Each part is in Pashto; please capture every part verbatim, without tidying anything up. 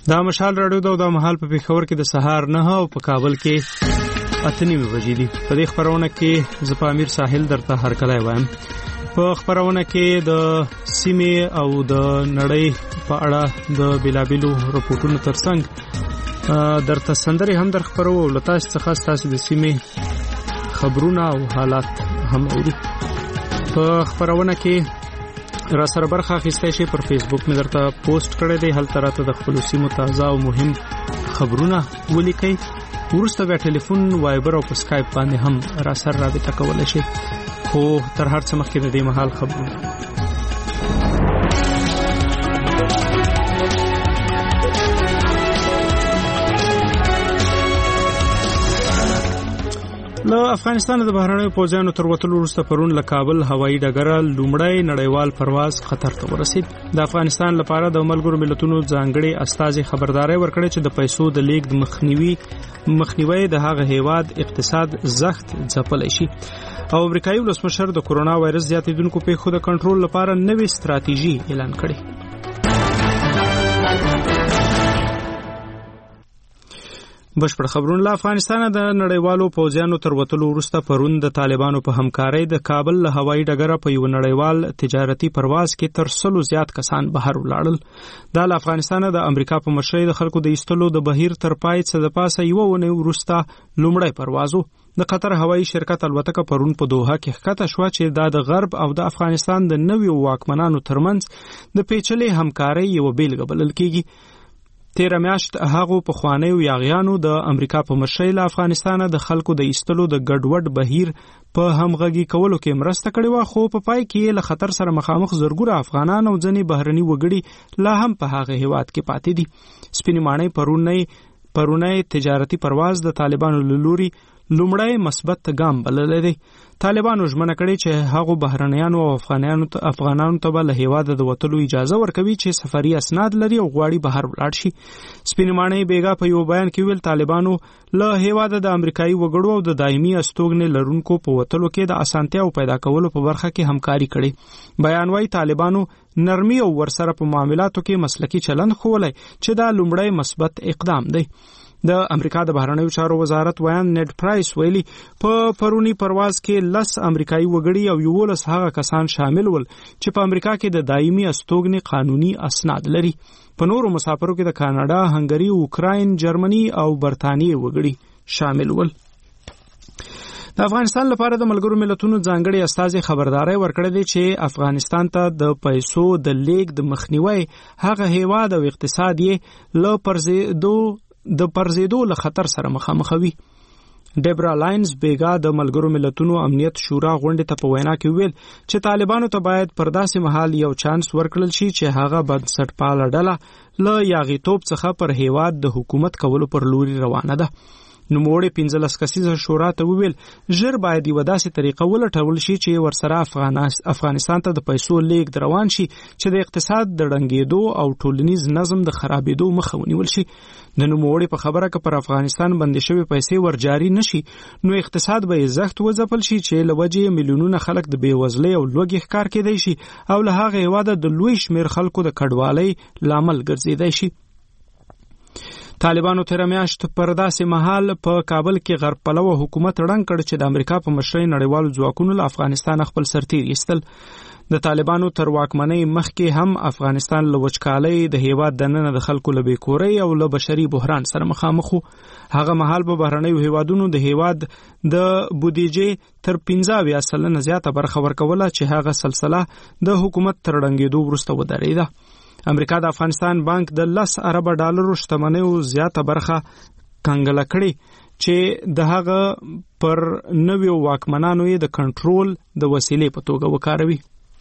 دا مشال راډیو دا د مهال په پیښور کې د سهار نه او په کابل کې اته نیمې بجې دي. په دې خبرونه کې زه په امیر ساحل درته هرکلی وایم. په خبرونه کې د سیمې او د نړۍ په اړه د بیلابیلو رپورټونو ترڅنګ درته سندرې هم در خبرو او له تاسو څخه ستاسو د سیمې خبرونه او حالات هم اورو. په خبرونه کې را سره برخه اخیستی شي. پر فیسبوک مې درته پوسټ کړی دی، هلته راته د خپلو سیمو تازه او مهم خبرونه ولیکئ. وروسته بیا ټلیفون، وایبر او په سکایپ باندې هم را سره رابطه کولی شئ. خو تر هر څه مخکې د دې مهال خبرونه. له افغانستان د بهرنیو پوځیانو تر وتلو وروسته پرون له کابل هوایي ډګره لومړی نړیوال پرواز قطر ته ورسید. د افغانستان لپاره د ملګرو ملتونو ځانګړي استازي خبرداري ورکړې چې د پیسو د لیږد مخنیوي مخنیوي د هغه هیواد اقتصاد زخت ځپلی شي او امریکایي ولسمشر د کورونا وایرس زیاتېدونکو پیښو د کنټرول لپاره نوې ستراتیژي اعلان کړې. بشپړ خبرونه. له افغانستانه د نړیوالو پوځیانو تر وتلو وروسته پرون د طالبانو په همکارۍ د کابل له هوایي ډګره په یو نړیوال تجارتي پرواز کې تر سلو زیات کسان بهر ولاړل. دا له افغانستانه د امریکا په مشرۍ د خلکو د ایستلو د بهیر تر پای څه د پاسه یوه اونۍ وروسته لومړی پرواز و. د قطر هوایي شرکت الوتکه پرون په دوحه کې ښکته شوه چې دا د غرب او د افغانستان د نویو واکمنانو ترمنځ د پیچلې همکارۍ یوه بیلګه بلل کېږي. تیره میاشت هغو پخوانیو یاغیانو د امریکا په مشرۍ له افغانستانه د خلکو د ایستلو د ګډوډ بهیر په همغږي کولو کې مرسته کړې وه، خو په پای کې له خطر سره مخامخ زرګونه افغانان او ځینې بهرني وګړي لا هم په هغه هیواد کې پاتې دي. سپینې ماڼۍ پرونی پرونی تجارتي پرواز د طالبانو له لوري لومړی مثبت ګام بللی دی. طالبانو ژمنه کړې چې هغو بهرنیانو او افغانانو ته افغانانو ته به له هیواده د وتلو اجازه ورکوي چې سفري اسناد لري او غواړي بهر ولاړ شي. سپینې ماڼۍ بیګا په یو بیان کې ویل طالبانو له هیواده د امریکایي وګړو او د دایمي استوګنې لرونکو په وتلو کې د اسانتیاو پیدا کولو په برخه کې همکاري کړې. بیان وايي طالبانو نرمي او ورسره په معاملاتو کې مسلکي چلند ښوولی چې دا لومړی مثبت اقدام دی. د امریکا د بهرنیو چارو وزارت ویان نیډ پرایس ویلي په پرونی پرواز کې لس امریکایي وګړي او یولس هغه کسان شامل ول چې په امریکا کې د دایمي استوګنې قانوني اسناد لري. په نورو مسافرو کې د کاناډا، هنګري، اوکراین، جرمني او برتانیې وګړي شامل ول. د افغانستان لپاره د ملګرو ملتونو ځانګړي استازي خبرداري ورکړې دي چې افغانستان ته د پیسو د لیږد مخنیوي هغه هیواد او اقتصاد یې له پرځېدو د پرځېدو له خطر سره مخامخوي. ډیبرا لاینز بیګا د ملګرو ملتونو امنیت شورا غونډې ته په وینا کې ویل چې طالبانو ته باید پر داسې مهال یو چانس ورکړل شي چې هغه بنسټپاله ډله له یاغیتوب څخه پر هیواد د حکومت کولو پر لوري روانه ده. نوموړي پنځلس کسیزه شورا ته وویل ژر باید یوه داسې طریقه ولټول شي چې ورسره افغانستان ته د پیسو لیږد روان شي چې د اقتصاد د ړنګېدو او ټولنیز نظم د خرابېدو مخه ونیول شي. د نوموړي په خبره که پر افغانستان بندې شوې پیسې ورجاري نشي نو اقتصاد به یې زخت وځپل شي چې له وجې میلیونونه خلک د بېوزلۍ او لوږې ښکار کېدی شي او له هغه هېواده د لوی شمېر خلکو د کډوالۍ لامل ګرځېدی شي. طالبانو تیره میاشت پر داسې مهال په کابل کې غرب پلوه حکومت ړنګ کړ چې د امریکا په مشرۍ نړیوالو ځواکونو له افغانستان خپل سرتیر ایستل. د طالبانو تر واکمنۍ مخکې هم افغانستان له وچکالۍ د هیواد دننه د خلکو له بېکورۍ او له بشري بحران سره مخامخ وو. هغه مهال په بهرنیو هیوادونو د هیواد د بودیجې تر پنځه اویا سلنه زیاته برخه ورکوله چې هغه سلسله د حکومت تر ړنګېدو وروسته ودرېده. امریکا د افغانستان بانک د لس اربه ډالرو شتمنیو زیاته برخه کنګله کړې چې د هغه پر نویو واکمنانو یې د کنټرول د وسیلې په توګه وکاروي.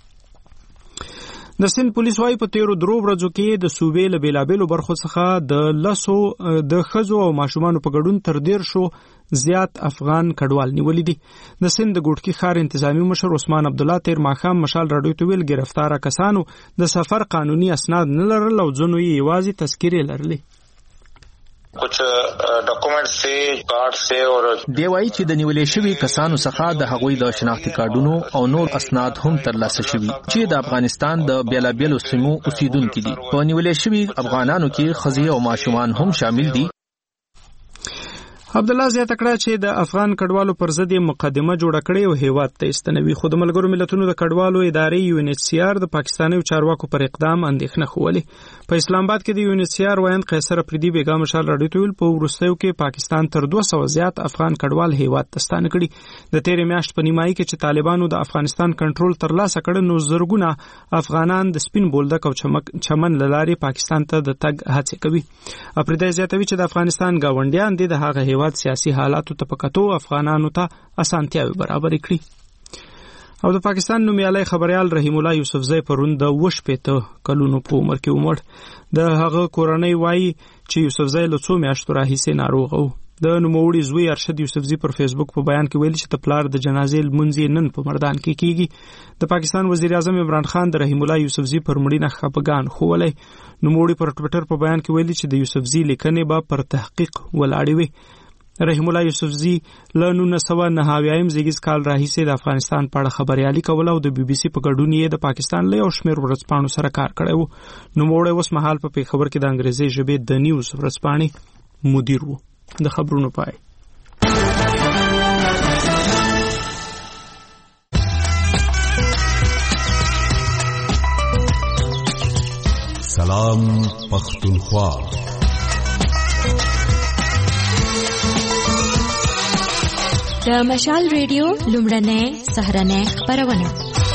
د سند پولیس وايي په تیرو درو ورځو کې د صوبې له بېلابېلو برخو څخه د لسو د ښځو او ماشومانو په ګډون تر دیرشو زیات افغان کډوال نیولي دي. د سند د ګوټکي ښار انتظامی مشر عثمان عبدالله تیر ماښام مشال راډیو ته ویل ګرفتاره کسانو د سفر قانوني اسناد نه لرل او ځینو یې یوازې تذکیرې لرلې. कुछ डॉक्यूमेंट्स से कार्ड से और دی وايي چې د نیولې شوی کسانو څخه د هغوی د شناختی کارډونو او نور اسناد هم ترلاسه شوي چې د افغانستان د بیلابیلو سیمو اوسیدونکو دي. په نیولې شوی افغانانو کې ښځې او ماشومان هم شامل دي. عبدالله زیاته کړه چې د افغان کډوالو پر ضد مقدمه جوړه کړې او هیواد ته استنوي، خو د ملګرو ملتونو د کډوالو ادارې یو ان ایچ سی آر د پاکستاني چارواکو پر اقدام اندېښنه ښولې. په اسلام آباد کې د یو ان ایچ سی آر وایند قیصر افریدي بیګا مشال راډیو ته ویل په وروستیو کې پاکستان تر دوه سوه زیات افغان کډوال هیواد ته ستانه کړي. د تیرې میاشت په نیمایي کې چې طالبانو د افغانستان کنټرول ترلاسه کړ نو زرګونه افغانان د سپین بولدک او چمن له لارې پاکستان ته د تګ هڅې کوي. افریدي زیاتوي چې د افغانستان ګاونډیان دي د هغه هیواد سیاسي حالاتو ته پکتو افغانانو ته اسانتیاوي برابر کړي. او د پاکستان نومیالی خبريال رحیم الله یوسفزی پرون د وش پېته کلونو په عمر کې ومړ. د هغه کورنۍ وایي چې یوسفزی له څو میاشتو راهیسې ناروغ و. د نوموړي زوی ارشد یوسفزی پر فیسبوک په بیان کې ویلي چې د پلار د جنازې لمونځ نن په مردان کې کیږي. د پاکستان وزیر اعظم عمران خان د رحیم الله یوسفزی پر مړینه خفګان ښوولی. نوموړي پر ټویټر په بیان کې ویلي چې د یوسفزی لیکنې به پر تحقیق ولاړې وي. رحیم الله یوسفزی له نولس سوه نهه اویایم زیږیز کال راهیسې د افغانستان په اړه خبریالي کوله او د بي بي سي په ګډون یې د پاکستان له یو شمېر ورځپاڼو سره کار کړی و. نوموړی اوس مهال په پېښور کې د انګریزي ژبې د نیوز ورځپاڼې مدیر و. د خبرونو پای. سلام پختونخوا. د مشال ریډیو لومړنۍ سهرنۍ خبرونه.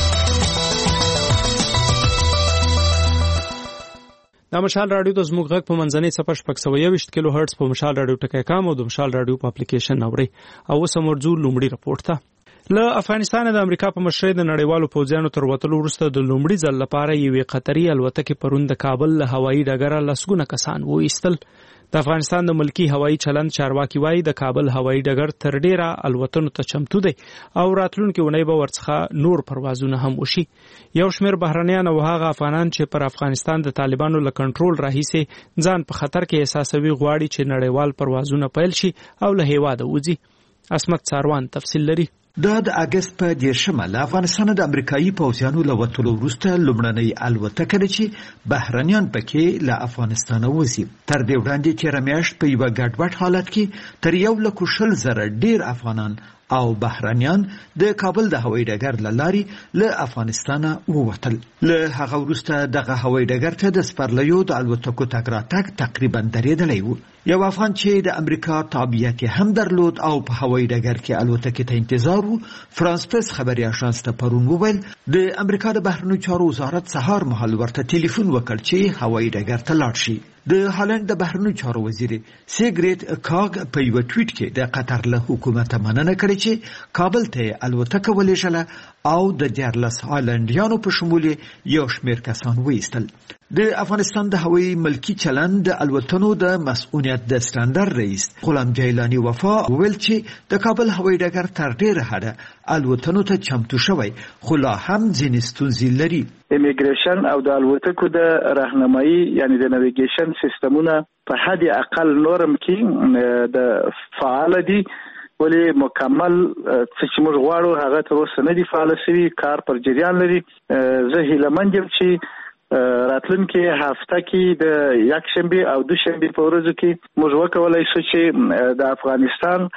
د مشال رادیو د زموږ غږ په منځنۍ څپه شپږ سوه یوویشت کیلو هرټز په مشال رادیو ټکی کام او د مشال رادیو په اپلیکیشن اورئ. او اوس مرجو لومړي رپورټ ته. له افغانستان د امریکا په مشرۍ د نړیوالو پوځیانو تر وتلو وروسته د لومړي ځل لپاره یوې قطري الوتکې پرون د کابل له هوایي ډګره لسګونه کسان وایستل. د افغانستان د ملکی هوایي چلند چارواکي وایي د کابل هوایي ډګر تر ډیره الوتنو ته چمتو دی او راتلونکي اونۍ به ورڅخه نور پروازونه هم وشي. یو شمېر بهرنیان او هغه افغانان چې پر افغانستان د طالبانو له کنټرول راهیسې ځان په خطر کې احساسوي غواړي چې نړیوال پروازونه پیل شي او له هیواده وځي. عصمت ساروان تفصیل لري. دا د اگست په دیرشمه له افغانستان د امریکایي پوځیانو له وتلو وروسته لومړنۍ الوتکه ده چې بهرنیان پکې له افغانستان وځي. تر دې وړاندې تېره میاشت په یوه ګډوډ حالت کې تر یو لکو شل زره ډېر افغانان او بهرنیان د کابل د هوایي ډګر له لارې له افغانستانه ووتل. له هغه وروسته دغه هوایي ډګر ته د سپرلیو د الوتکو تګ راتګ تقریبا درېدلی و. یو افغان چې د امریکا تابعیت هم درلود او په هوایي ډګر کې الوتکې ته انتظار و فرانس پریس خبري اژانس ته پرون وویل د امریکا د بهرنیو چارو وزارت سهار مهال ورته ټلیفون وکړ چې هوایي ډګر ته لاړ شي. د هالند د بهرنیو چارو وزیر سیګریټ کاګ په یو ټویټ کې د قطر له حکومت مننه کړې چې کابل ته الوتکه ولېږله او د دیارلس هالندیانو په شمول یو شمېر کسان وایستل. د افغانستان د هوایي ملکی چلند د الوتنو د مسؤلیت د سټانډرډ رئیس غلام جیلانی وفا ویل چې د کابل هوایي ډګر تر ډیره حده الوتنو ته چمتو شوی خو لا هم ځینې ستونزې لري. امیګریشن او د الوتکو د راهنمایي یعنی د نیویګیشن سیستمونه په حد اقل نورم کې د فعال دي ولی مکمل چې موږ غواړو هغه تر اوسه نه دي فعال شوي. کار پر جریان لري. زه هیلهمند یم چې راتلونکي هفته کې د یک شنبه او دو شنبه په ورځو کې موږ وکولای شو چې د افغانستان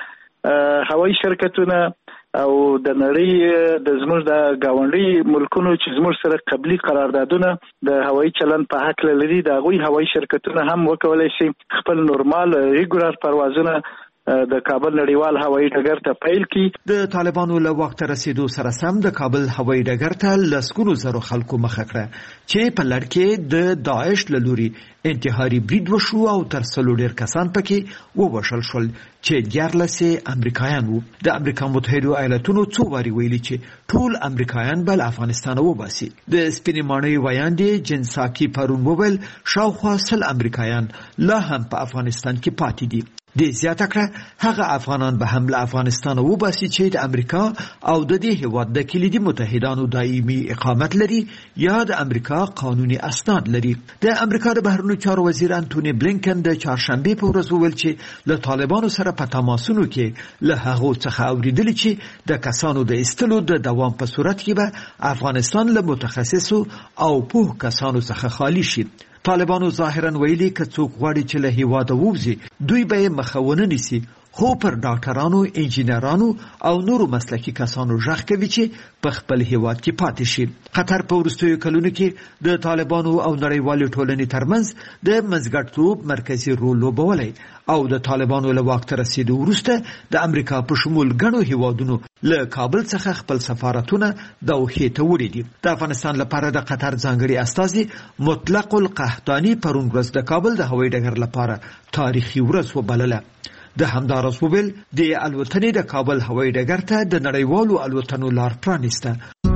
هوایي شرکتونه او د نړۍ د زموږ د گاونډي ملکونو چې زموږ سره قبلي قراردادونه د هوایي چلند په حق لري د هغوی هوایي شرکتونه هم وکولای شي خپل نورمال ریګولر پروازونه د کابل نړیوال هوایي ډګر ته پیل کی. د طالبانو له وخت رسیدو سره سم د کابل هوایي ډګر ته لسګونو زرو خلکو مخه کړه چې په لړ کې د داعش له لوري انتحاري برید وشو او تر څلور ډیر کسان پکې ووژل شول چې دیارلس امریکایان وو. د امریکا متحده ایالاتونو څو واري ویلي چې ټول امریکایان بل افغانستان وباسي. د سپینې ماڼۍ ویاندې جنساکي پرون وویل شاوخوا سل امریکایان لا هم په افغانستان کې پاتې دي. د زیاته کړه هغه افغانان به هم له افغانستان وباسي چې د امریکا او د دې هیواد د کلیدي متحدانو دایمي اقامت لري یا د امریکا قانوني اسناد لري. د امریکا د بهرنیو چارو وزیر انټونی بلینکن د چهارشنبه په ورځ وویل چې له طالبانو سره په تماسونو کې له هغو څخه اوریدل چې د کسانو د ایستلو د دوام په صورت کې به افغانستان له متخصصو او پوه کسانو څخه خالی شي. طالبانو ظاهرا ویلي که څوک غواړي چې له هیواده ووځي دوی به یې مخه ونه نیسي، خو پر ډاکټرانو، انجینرانو او نورو مسلکي کسانو ژغ کوي چې په خپل هیواد کې پاتې شي. قطر په وروستیو کلونو کې د طالبانو او نړیوالې ټولنې ترمنځ د منځګړیتوب مرکزي رول لوبولی او د طالبانو له واک ته رسیدو وروسته د امریکا په شمول ګڼو هیوادونو له کابل څخه خپل سفارتونه دوحې ته وړي دي. د افغانستان لپاره د قطر ځانګړي استازي مطلق القحطاني پرون ورځ د کابل د هوایي ډګر لپاره تاریخي ورځ وبلله. د همدارس وبل د الوتنې د کابل هوایي ډګر ته د نړیوالو الوتنو لار پرانیسته.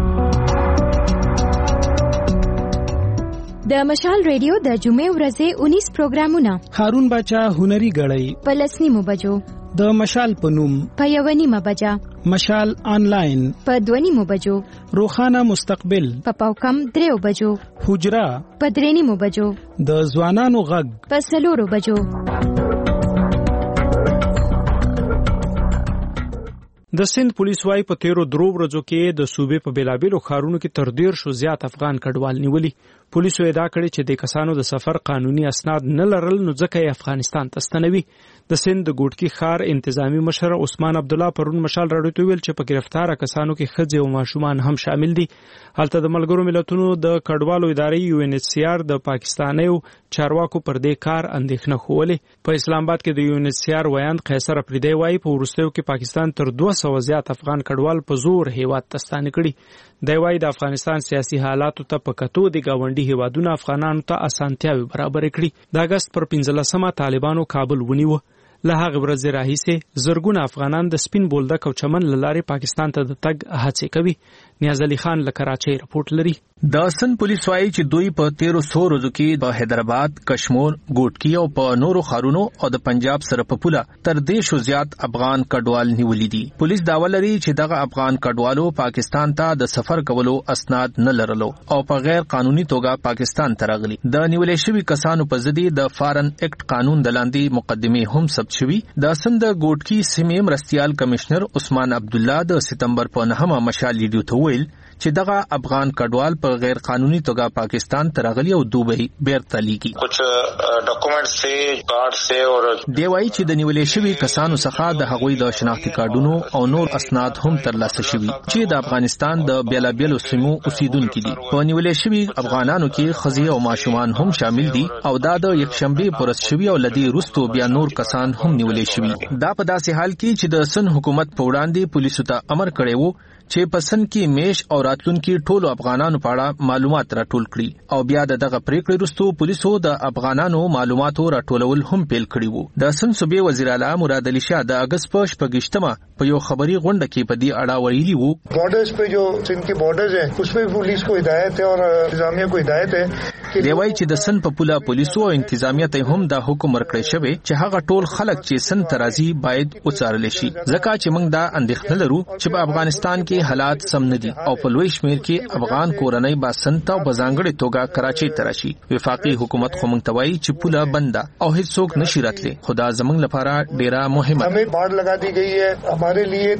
د مشال ریډیو د جمعې ورځې انیس پروګرامونه هارون باچا هنري غړی په لسنیمو بجو، د مشال په نوم په یو نیمه بجه، مشال آنلاین په دوه نیمو بجو، روخانه مستقبل په پاوکم دریو بجو، حجره په درې نیمو بجو، د ځوانانو غږ په څلورو بجو. د سند پولیس وايي په تیرو درو ورځو کې د صوبې په بیلابیلو ښارونو کې تر ډیر شو زیات افغان کډوال نیولي. پولیسو ادعا کړې چې د کسانو د سفر قانوني اسناد نه لرل نو ځکه یې افغانستان ته ستنوي. د سند د ګوټکی ښار انتظامی مشر عثمان عبد الله پرون مشال راډیو ته ویل چې په گرفتار کسانو کې ښځې او ماشومان هم شامل دي. هلته د ملګرو ملتونو د کډوالو ادارې یو ان ایچ سی آر د پاکستانیو چارواکو پر دې کار اندېښنه ښولې. په اسلام آباد کې د یو ان ایچ سی آر ویاند قیصر افریدی وايي په وروستیو کې پاکستان تر دوه سوه زیات افغان کډوال په زور هیواد ته ستانه کړي. دی وايي د افغانستان سیاسي حالاتو ته په کتو د گاونډي هیوادونو افغانانو ته اسانتیاوي برابر کړي. د اگست پر پنځلسمه طالبانو کابل ونیو. له هغه ورځې راهیسې زرګونه افغانان د سپین بولدک او چمن له لارې پاکستان ته د تګ هڅې کوي. نیاز علي خان له کراچۍ رپورټ لري. د سند پولیس وايي چې دوی په تیرو څو ورځو کې په حیدرآباد، کشمیر، ګوټکی او په نورو ښارونو او د پنجاب سره په پوله تر دې شو زیات افغان کډوال نیولي دي. پولیس داوا لري چې دغه افغان کډوالو پاکستان ته د سفر کولو اسناد نه لرلو او په غیر قانوني توګه پاکستان ته راغلي. د نیولې شوي کسانو په ضد د فارن اکټ قانون د لاندې مقدمې هم ثبت شوي. د سند ګوټکی سیمې مرستیال کمشنر عثمان عبد الله د سپتمبر په نهمه مشال ریډیو ته ویل چې دغه افغان کډوال په غیر قانوني توګه پاکستان ته راغلي او دوبۍ بیرته لیږي. کچھ ډاکومنټ سه کارت سه اور دی وايي چې د نیولې شوي کسانو څخه د هغوی د شناختی کارډونو او نور اسناد هم ترلاسه شوي چې د افغانستان د بیلابیلو سیمو اوسیدونکي دي. په نیولې شوي افغانانو کې ښځې او ماشومان هم شامل دي او دا د یکشنبه پورس شوي او لدی رستو بیا نور کسان هم نیولې شوي. دا په داسې حال کې چې د سن حکومت په وړاندې پولیسو ته امر کړی وو چې په سن کې میش او راتلونکي ټولو افغانانو په اړه معلومات راټول کړي او بیا دغه پریکړې وروسته پولیسو د افغانانو معلوماتو راټولول هم پیل کړي وو. د سن صوبې وزیر اعلی مراد علي شاه د اگست په شپږشتمه په یو خبري غونډه کې په دې اړه ویلي وو بارډرز په جو سن کې بارډرز ہے اس په پولیس کو ہدایت ہے اور انتظامیہ کو ہدایت ہے. دی وايي چې د سن په پوله پولیسو او انتظامیه ته هم دا حکم ورکړی شوی چې هغه ټول خلک چې سن ترازی باید وڅارل شي ځکه چې موږ دا اندېښنه لرو چې په افغانستان کې حالات سم نه دي او په لوی شمیر کې افغان کورنۍ با سن ته په ځانګړي توګه کراچۍ ته راشي. وفاقي حکومت خو موږ ته وايي چې پوله بنده او هیڅوک نشي راتلی. خدا زموږ لپاره ډیره مهمه ہمیں بار لگا دی گئی ہے ہمارے لیے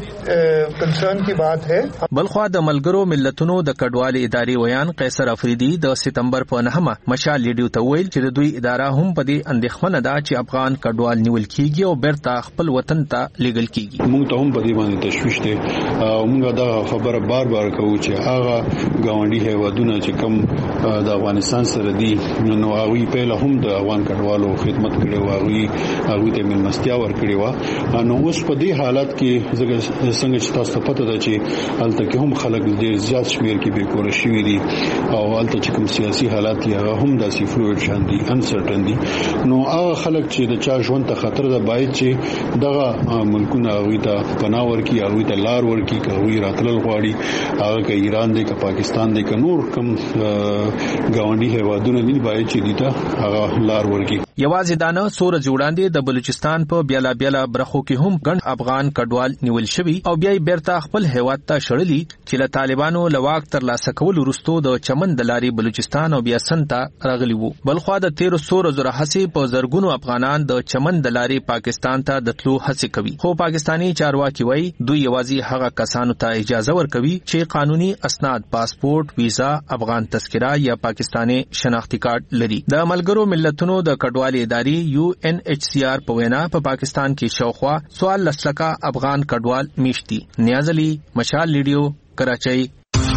کنسرن کی بات ہے. بلخوا د ملګرو ملتونو د کډوالۍ ادارې ویان قیصر افریدی د سپتمبر په نهمه مشال ریډیو ته ویل چې د دوی اداره هم په دې اندېښمنه ده چې افغان کډوال نیول کیږي او بیرته خپل وطن ته لیږل کیږي. موږ ته هم په دې باندې تشویش ده او موږ دا خبره بار بار کوو چې هغه گاونډي هیوادونه چې کم د افغانستان سره دي نو هغه په هم د افغان کډوالو خدمت کړي او هغه هغه ته ملمستیا ورکړي و. نو اوس په دې حالت کې څنګه چې تاسو ته پته ده چې الته کې هم خلک ډېر زیات شمیر کې به کور شي دي او الته چې کوم سیاسي حالات هغه هم داسې فلوئډ شان دي انسرټن دي نو هغه خلک چې د چا ژوند ته خطر ده باید چې دغه ملکونه هغه ته پناه ورکړي هغه ته لار ورکړي هغه راتلل غواړي هغه که ایران دی که پاکستان دی که نور کوم ګاونډي هیوادونه دي باید چې دي ته هغه لار ورکړي. یوازې دانه سور جوړاندې د بلوچستان په بیالا بیالا برخو کې هم ګڼ افغان کډوال نیول شوي او بیا یې بیرته خپل هیواد ته شړلي چې له طالبانو لواک تر لاسه کول وروسته د چمن د لارې بلوچستان او بیا سند ته راغلي وو. بلخوا د تیرو سور زره هڅې په زرګونو افغانان د چمن د لارې پاکستان ته د تلو هڅې کوي خو پاکستانی چارواکي وایي دوی یوازې هغه کسانو ته اجازه ورکوي چې قانوني اسناد پاسپورت ویزا افغان تذکره یا پاکستانی شناختی کارت لري. د ملګرو ملتونو د کډوال اداري یو ان ایچ سی آر په وینا په پاکستان کې شاوخوا سوال لسلکه افغان کډوال میشتي. نیاز علي، مشال لیډیو، کراچۍ.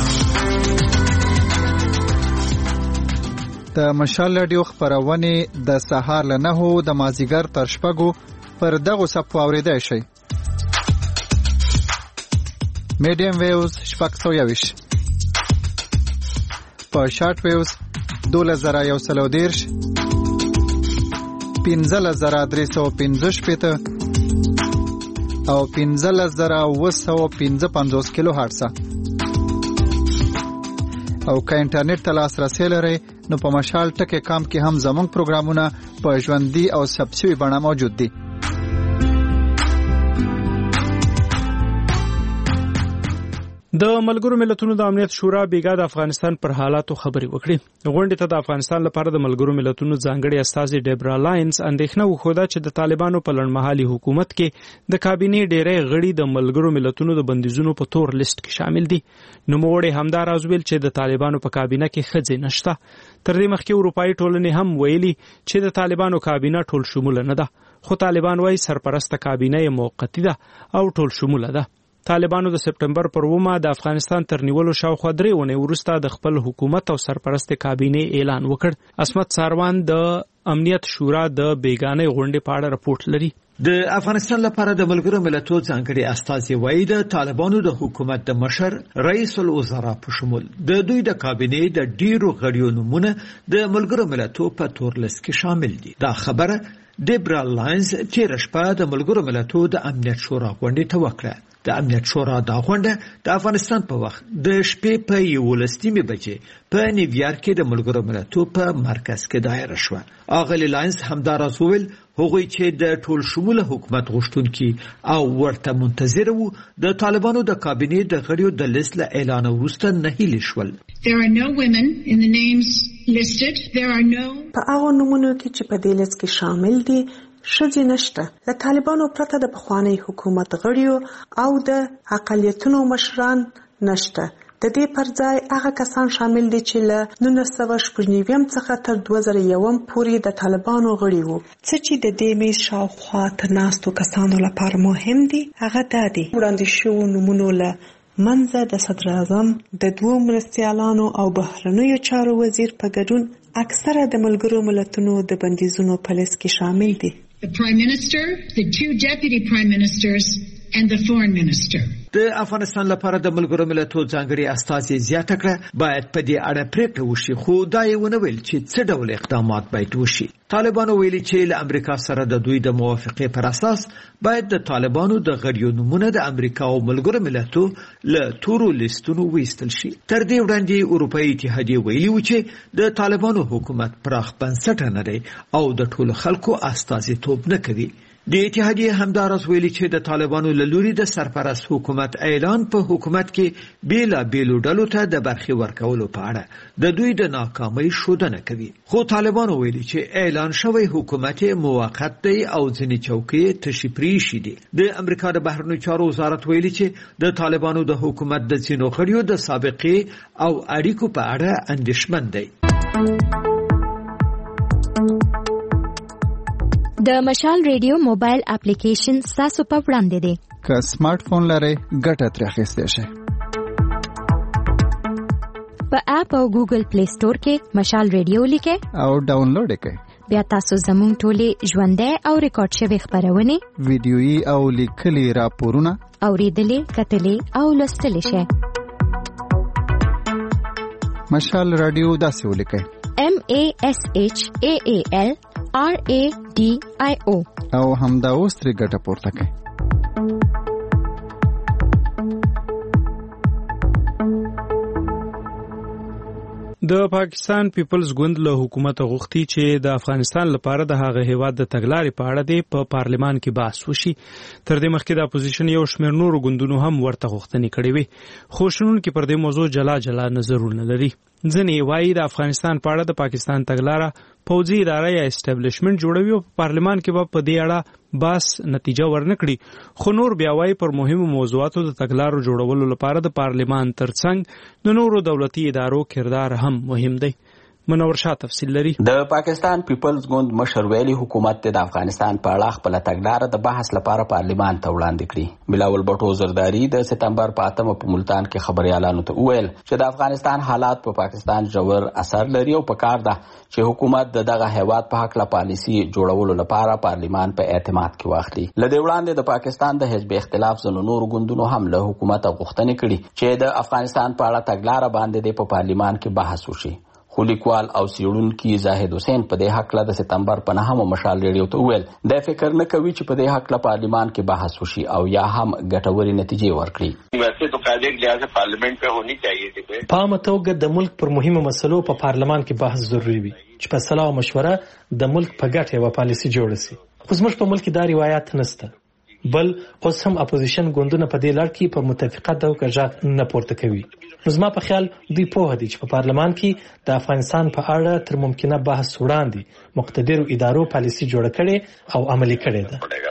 د مشال لیډیو خبرونه د سهار له نهو د مازیګر تر شپږو پر دغه صفو اوریدای شي. میډیم ویوز شپږ سوه یویش په شارټ ویوز دوله زره یو سلو دیرش پنځه زره درې سوه پنځه شپېته او پنځه زره اوه سوه پنځه پنځوس کیلو هرټز او که انټرنیټ ته لاسرسی لرئ نو په مشال ټکی کام کې هم زموږ پروګرامونه په ژوندي او ثبت شوي بڼه موجود دي. د ملګرو ملتونو د امنیت شورا بیګا د افغانستان پر حالاتو خبري وکړي. غونډې ته د افغانستان لپاره د ملګرو ملتونو ځانګړي استازي ډیبرا لاینز اندېښنه وښوده چې د طالبانو په لړمحالي حکومت کې د کابینې ډېری غړي د ملګرو ملتونو د بندیزونو په تور لیست کې شامل دي. نوموړي همداراز ویل چې د طالبانو په کابینه کې ښځې نشته. تر دې مخکې اروپایي ټولنې هم ویلي چې د طالبانو کابینه ټول شموله نه ده خو طالبان وايي سرپرسته کابینه یې موقتی ده او ټول شموله ده. طالبانو د سپټمبر پر اوومه د افغانستان تر نیولو شاوخوا درې اونۍ وروسته د خپل حکومت او سرپرست کابینې اعلان وکړ. عصمت ساروان د امنیت شورا د بیګانې غونډې په اړه راپورټ لري. د افغانستان لپاره د ملګرو ملتونو ځانګړي استازي وایي د طالبانو د حکومت د مشر رئیس الوزرا په شمول د دوی د کابینې د ډیرو غړیو نومونه د ملګرو ملتونو په تور لیست کې شامل دي. دا خبره ډیبرا لاینز تیر شپه د ملګرو ملتونو د امنیت شورا غونډې ته وکړه. د امنیت شورا د غونډه د افغانستان په وخت د شپې په یولس نیمې بجې په نیویارک کې د ملګرو ملتونو په مرکز کې دایره شوه. اغلی لاینز همداراز وویل هغوی چې د ټول شموله حکومت غوښتونکي او ورته منتظر وو د طالبانو د کابینې د غړیو د لیست له اعلان وروسته نه هیلې شول. There are no women in the names listed. There are no په هغه نومونو کې چې په دې لیست کې شامل دي ښځې نشته. له طالبانو پرته د پخوانی حکومت غړیو او د اقلیتونو مشران نشته. د دې پر ځای هغه کسان شامل دي چې له نولس سوه شپږ نوي څخه تر دوه زره یو پورې د طالبانو غړي وو. څه چې د دې میز شاوخوا تر ناستو کسانو لپاره مهم دي هغه دا دي وړاندې شوو نومونو له منځه د صدر اعظم د دوو مرستیالانو او بهرنیو چارو وزیر په ګډون اکثره د ملګرو ملتونو د بندیزونو په لیست کې شامل دي. The Prime Minister, the two Deputy Prime Ministers and the Foreign Minister. د افغانستان لپاره د ملګرو ملتونو ځانګړي استازي زیاته کړه باید په دې اړه پریکړه وشي خو دا یې ونه ویل چې څه ډول اقدامات باید وشي. طالبانو ویلي چې له امریکا سره د دوی د موافقې پر اساس باید د طالبانو د غړیو نومونه د امریکا او ملګرو ملتونو له تورو لیستونو ویستل شي. تر دې وړاندې اروپایي اتحادیه ویلي و چې د طالبانو حکومت پراخ بنسټه نه دی او د ټولو خلکو استازیتوب نه کوي. د اتحادیه همداراز ویلي چې د طالبانو له لوري د سرپرست حکومت اعلان په حکومت کې بیلا بیلو ډلو ته د برخې ورکولو په اړه د دوی د ناکامۍ ښودنه کوي. خو طالبانو ویلي چې اعلان شوی حکومت موقت دی او ځینې چوکۍ تشې پرېښي دي. د امریکا د بهرنیو چارو وزارت ویلي چې د طالبانو د حکومت د ځینو غړیو د سابقې او اړیکو په اړه اندېښمن دی. د مشال ریډیو موبایل اپلیکیشن تاسو په وړاندې دی. که سمارټ فون لرئ ګټه ترې اخیستی شئ. په اپ او ګوګل پلی سٹور کې مشال ریډیو لیکئ او ډاونلوډ یې کړئ. بیا تاسو زموږ ټولې ژوندۍ او ریکارډ شوې خبرونه ویډیويي او لیکلي راپورونه اوریدلې کتلې او لوستلې شئ. مشال رادیو داسې ولیکئ M A S H A A L R A D I O او همدا اوس ترې ګټه پورته کړئ. د پاکستان پیپلز ګوند له حکومت غوښتي چې د افغانستان لپاره د هغه هیواد د تګلارې په اړه د په پارلمان کې بحث وشي. تر دې مخکې د اپوزیشن یو شمېر نورو ګوندونو هم ورته غوښتنې کړې وې، خو شنونکي پر دې موضوع جلا جلا نظرونه لري. ځینې وایي د افغانستان په اړه د پاکستان تګلاره پوځي اداره یا اسټابلیشمنټ جوړوي او په پارلمان کې به په دې اړه بحث نتیجه ورنکړي، خو نور بیا وایي پر مهمو موضوعاتو د تګلارو جوړولو لپاره د پارلمان ترڅنګ د نورو دولتي ادارو کردار هم مهم دی. منور شاه تفصیل لري. د پاکستان پیپلز ګوند مشر ویلي حکومت د افغانستان په اړه خپل تګلارې د بحث لپاره پارلمان ته وړاندې کړي. بلاول بټو زرداری د سپتمبر په اتمه په ملتان کې خبريالانو ته وویل چې د افغانستان حالات په پاکستان ژور اثر لري او په کار ده چې حکومت د دغه هیواد په حق لا پالیسي جوړولو لپاره پارلمان په اعتماد کې واخلي. لدې وړاندې د پاکستان د حزب اختلاف زنو نور ګوندونو هم له حکومت غوښتنې کړي چې د افغانستان په اړه تګلارې باندې په پارلمان کې بحث وشي. خو لیکوال او څېړونکي زاهد حسین په دې حق له د سپتمبر په نهمه مشال ریډیو ته وویل د فکر نه کوي چې په دې حق له پارلمان کې بحث وشي او یا هم ګټوري نتیجې ورکړي. ویسے تو قاعدے کے لحاظ سے پارلیمنٹ پہ ہونی چاہیے تھی. په عامه توګه د ملک پر مهمو مسلو په پارلمان کې بحث ضروری وي چې په صلاح او مشوره د ملک په ګټه یو پالیسي جوړ شي. خو زموږ په ملک کې دا روایت نشته، بل اوس هم اپوزیشن ګوندونه په دې لړ کې په متفقه توګه ځای نه پورته کوي. نو زما په خیال دوی پوه دي چې په پارلمان کې د افغانستان په اړه تر ممکنه بحث وړاندې مقتدرو ادارو پالیسي جوړه کړي او عملي کړي ده.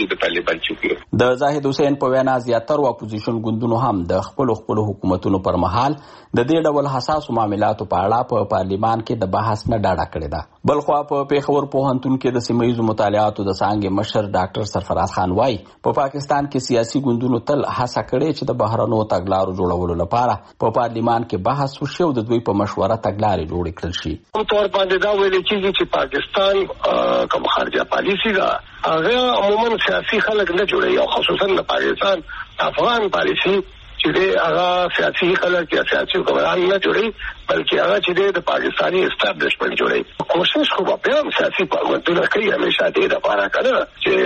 د زاهد حسین په وینا زیاتره اپوزیشن ګوندونو هم د خپل خپل حکومتونو پر مهال د دې ډول حساسو معاملاتو په اړه په پارلمان کې د بحث نه ډاډه کړې ده. بل خو په پیښور پوهنتون کې د سیمه‌ییزو مطالعاتو د څانګې مشر ډاکټر سرفراز خان وایي په پاکستان کې سیاسي ګوندونو تل هڅه کړې چې د بهرنیو تګلارو جوړولو لپاره په پارلمان کې بحث وشي او د دوی په مشوره تګلارې جوړې کړل شي. په تور باندې دا ویل کېږي چې پاکستان کوم خارجه پالیسي ده هغه عموما سیاسي خلک نه جوړي او خصوصا د پاکستان افغان پالیسي چې هغه سیاسي خلک یا سیاسي حکمران نه جوړي بلکې هغه چې د پاکستاني اسټابلیشمنت جوړي. کوشش خو به هم سیاسي پارلمانونه کوي همیشه د لپاره کړه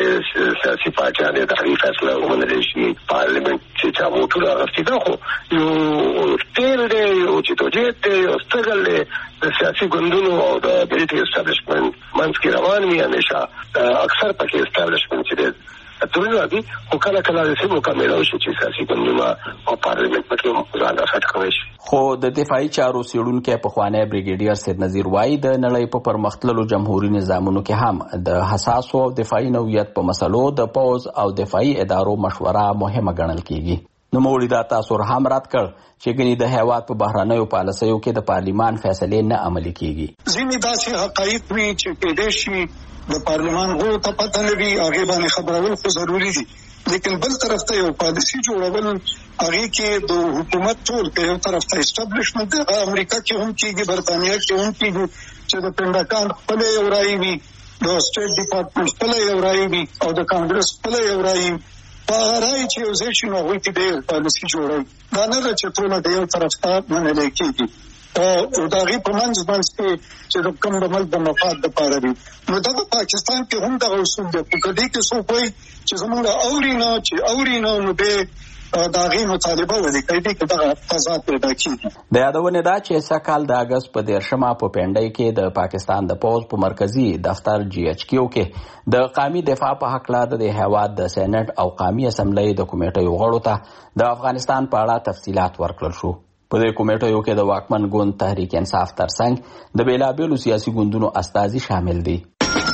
چې سیاسي پارټیانې د خپل فیصله ومنل شي. پارلمنت چې چا وټول راغستې ده خو یو تیر دی او چې توجه دی او ستګل دی د سیاسي ګوندونو او د بریټ اسټابلیشمنت منځ کې روان وي همیشه اکثر پکې اسټابلیشمنت چې دغه دي او کله کله چې مکمل شي چې سیاسي ګوندونه او پارلمنت پکې ځان راځي کوي. خو د دفاعي چارو څېړونکي په خوانه بریګیډیر سید نذیر وایي د نړۍ په پرمختللو جمهوریت نظامونو کې هم د حساسو دفاعي نوعیت په مسلو د پوز او دفاعي ادارو مشوره مهمه ګڼل کیږي. نو مولوی دا تاسو هم رات کړ چې ګنې د هیواد په بهرنیو پالیسیو کې د پارلمان فیصلې نه عملي کیږي. ځینې داسې حقایق وي چې کېدای شي د پارلمان غړو ته پته نه وي، هغې باندې خبرول خو ضروري دي، لیکن بل طرف ته یو پالیسي جوړول هغې کې د حکومت ټول که یو طرف ته اسټابلیشمنت دی امریکا کې هم کېږي، برطانیه کې هم کېږي چې د پنډکان خپله یو رایې وي، د سټیټ ډپارټمنټ خپله یو رایې وي او د کانګرس خپله یو رایې وي. په هغه رایې چې یو ځای شي نو هغوی کې د یو پالیسي جوړوي. دا نه ده چې ټوله د یو طرف ته منلی کېږي او د هغې په منځ منځ کې چې د کوم د ملک د مفاد دپاره وي. نو دغه پاکستان کې هم دغه اصول دی، خو که دې کې څوک وایي چې زموږ اوري نه چې اوري نه نو بیا د هغې مطالبه ولیکئ، دې کې دغه تضاد پیدا کېږي. د یادونې ده چې سږ کال د اګست په دېرشمه په پنډۍ کې د پاکستان د پوځ په مرکزي دفتر جی ایچ کیو کې د قومي دفاع په هکله د هېواد د سینټ او قومي اسمبلۍ د کمیټیو غړو ته د افغانستان په اړه تفصیلات ورکړل شو. په دې کمیټیو کې د واکمن ګوند تحریک انصاف ترڅنګ د بیلابیلو سیاسي ګوندونو استازي شامل دي.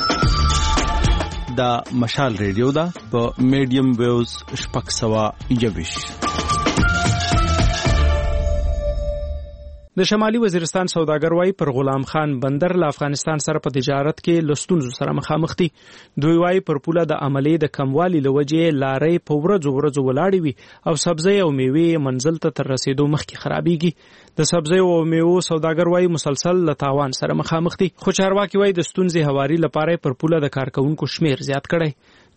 دا مشال ریډیو دا په میډیم ویوز شپږ سوه یوویش. د شمالي وزیرستان سوداګر وايي پر غلام خان بندر له افغانستان سره په تجارت کې لستونزو سره مخامخ دي. دوی وايي پر پوله د عملې د کموالي لوجې لارې په ورځو ورځو ولاړې وي او سبزی او میوې منزل ته تر رسیدو مخکې خرابېږي. د سبزی او میوو سوداګر وايي مسلسل له تاوان سره مخامخ دي، خو چارواکي وايي د ستونزې هواري لپاره پر پوله د کارکونکو شمیر زیات کړی.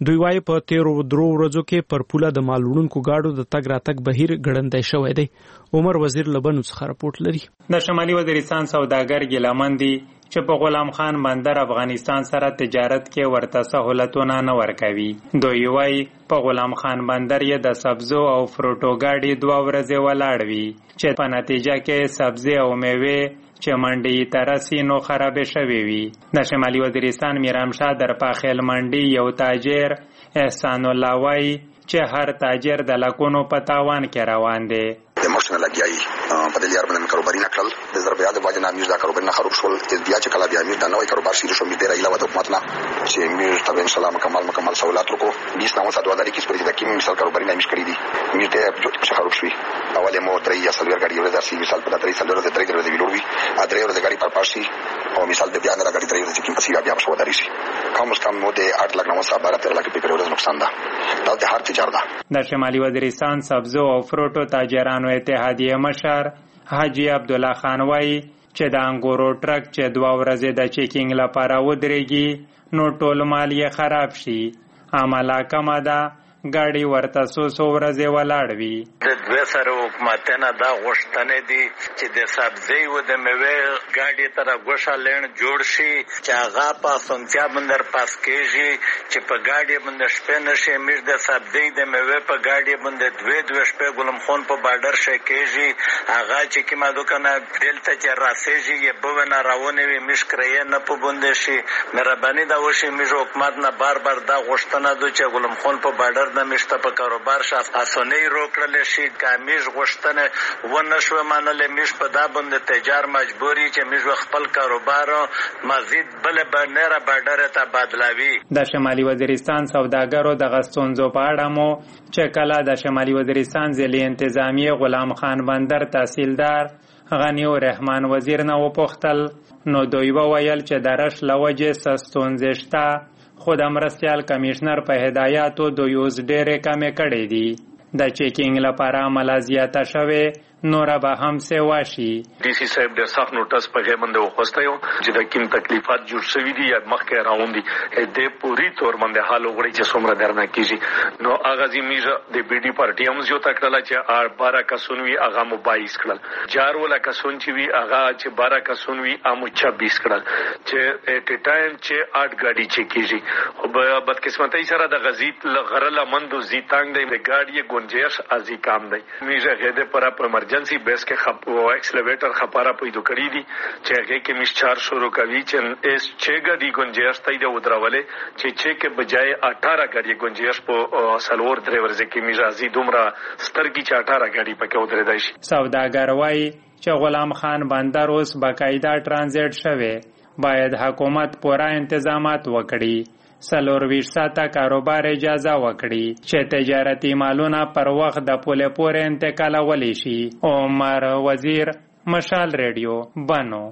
دوی وايي په تیرو درو ورځو کې پر پوله د مال وړونکو گاډو د تګ راتګ بهیر ګړندی شوی دی. عمر وزیر لبنو څخه راپورټ لري. د شمالي وزیرستان سوداګر ګیلمن دي چې په غلام خان بندر افغانستان سره تجارت کې ورته سہولتونه نه ورکوي. دوی وايي په غلام خان بندر یې د سبزو او فروټو گاډي دوه ورځې ولاړ وي چې په نتیجه کې سبزي او میوې چې منډي ترسي نو خراب شوي وي. د شمالي وزیرستان میرامشاه در پاخیل منډي یو تاجر احسان الله وايي چې هر تاجر د لکونو په تاوان کې روان دی. د ماشین لګیای په دې لار باندې کاروباري نه کړل د ضربیات د باندې امیر دا کاروبار نه خراب شول چې بیا چې کله بیا امیر دا نوې کاروبار شروع شو می ډیر ایله وته حکومت نه چې امیر ته ان شاء الله مکمل مکمل سہولت ورکو بیس نو ساتو داري کې سپری د کیم مثال کاروباري نه مش کړی دي می ته چې خراب شوی اوله مو درې یا سلور غاډي ورته سي مثال په درې سلور د درې د ویلوي ا درې ور د غاډي پر پاسي او مثال د بیا نه غاډي درې د کیم پسې بیا شو داري شي کوم څه مو د اټ لګ نو صاحب راته لګ په پرورز نقصان ده دا د هر تجارت ده. د شمالي وزیرستان سبزو او فروټو تاجرانو اتحادیه مشر حاجی عبدالله خان وايي چې د انګورو ټرک چې دوه ورځې د چیکینګ لپاره ودرېږي نو ټول مال یې خراب شي. عمله کمه ده ګاډي ورته څو څو ورځې ولاړ وي. د دوه سره حکومتونه دا غوښتنې دي چې د سبزی او د میوې ګاډي تر غوښه لین جوړ شي چې هغه په اسانتیا بندر پاس کېږي چې په ګاډي باندې شپه نشي میر د سبزی د میوې په ګاډي باندې دوه دوه شپه ګلم خون په بارډر شي کېږي هغه چې کیما دوکانه دلته چې راسېږي یې به نه راونه وي مشکرې نه په بوند شي. مهرباني دا وشي میر حکومت نه بار بار دا غوښتنه دوی چې ګلم خون په بارډر د مشته په کاروبار شاف اسانه روکړل شي کامیز غوښتنه ونه شو منل میش په دا باندې تجار مجبوری چې میش خپل کاروبار مزید بل بنره بارډر ته بدلاوي. د شمالي وزیرستان سوداګرو د غستونزو په اړه مو چې کله د شمالي وزیرستان ضلع انتظامی غلام خان بندر تحصیلدار غنی او رحمان وزیر نه وپوښتل نو دوی وویل چې درش لوجه سستونزشتا خود امرستیال کمیشنر په هدایاتو د یوز ډېرې کمې کړې دي. د چیکینګ لپاره عمله زیاته شوې نور به هم سیوا شي. ډي سي صاحب د سخت نوټس په غیمنده وخوسته یو چې د کوم تکلیفات جوړ شوي دي یا مخکې راوندي د پوری تور باندې حال وګړي چې څومره درنه کیږي نو هغه زميږه د بي ډي پارټي هم یو تکړه چې ار بارہ کسون وی هغه مو بایس کړل جار ولا کسون چې وی هغه چې بارہ کسون وی امو چھبیس کړل چې اټ ټایم چې اټ ګاډي چې کیږي خو بد قسمتۍ سره د غزیت لغرل مندو زیتانګ دی د ګاډي گنجائش ازي کام دی میږه غده پر پر ایمرجنسی بیس کې خپ او ایکسلیویټر خپاره پیدا کړی دي چې هغه کې مشچار شروع کوي چې اس چھ غاډي گنجائش تای د ودرولې چې چھ کې بجای اٹھارہ غاډي گنجائش په سلور ډرایورز کې میرازي دومره سترګي چې اٹھارہ غاډي پکې ودرېدای شي. سوداګر وايي چې غلام خان بندر اوس باقاعده ترانزیت شوه باید حکومت پورا انتظامات وکړي. سلور ویش ساته کاروبار اجازه وکړي چې تجارتي مالونه پر وخت د پوله پورې انتقال ولی شي. عمر وزیر مشال ریډیو بانو.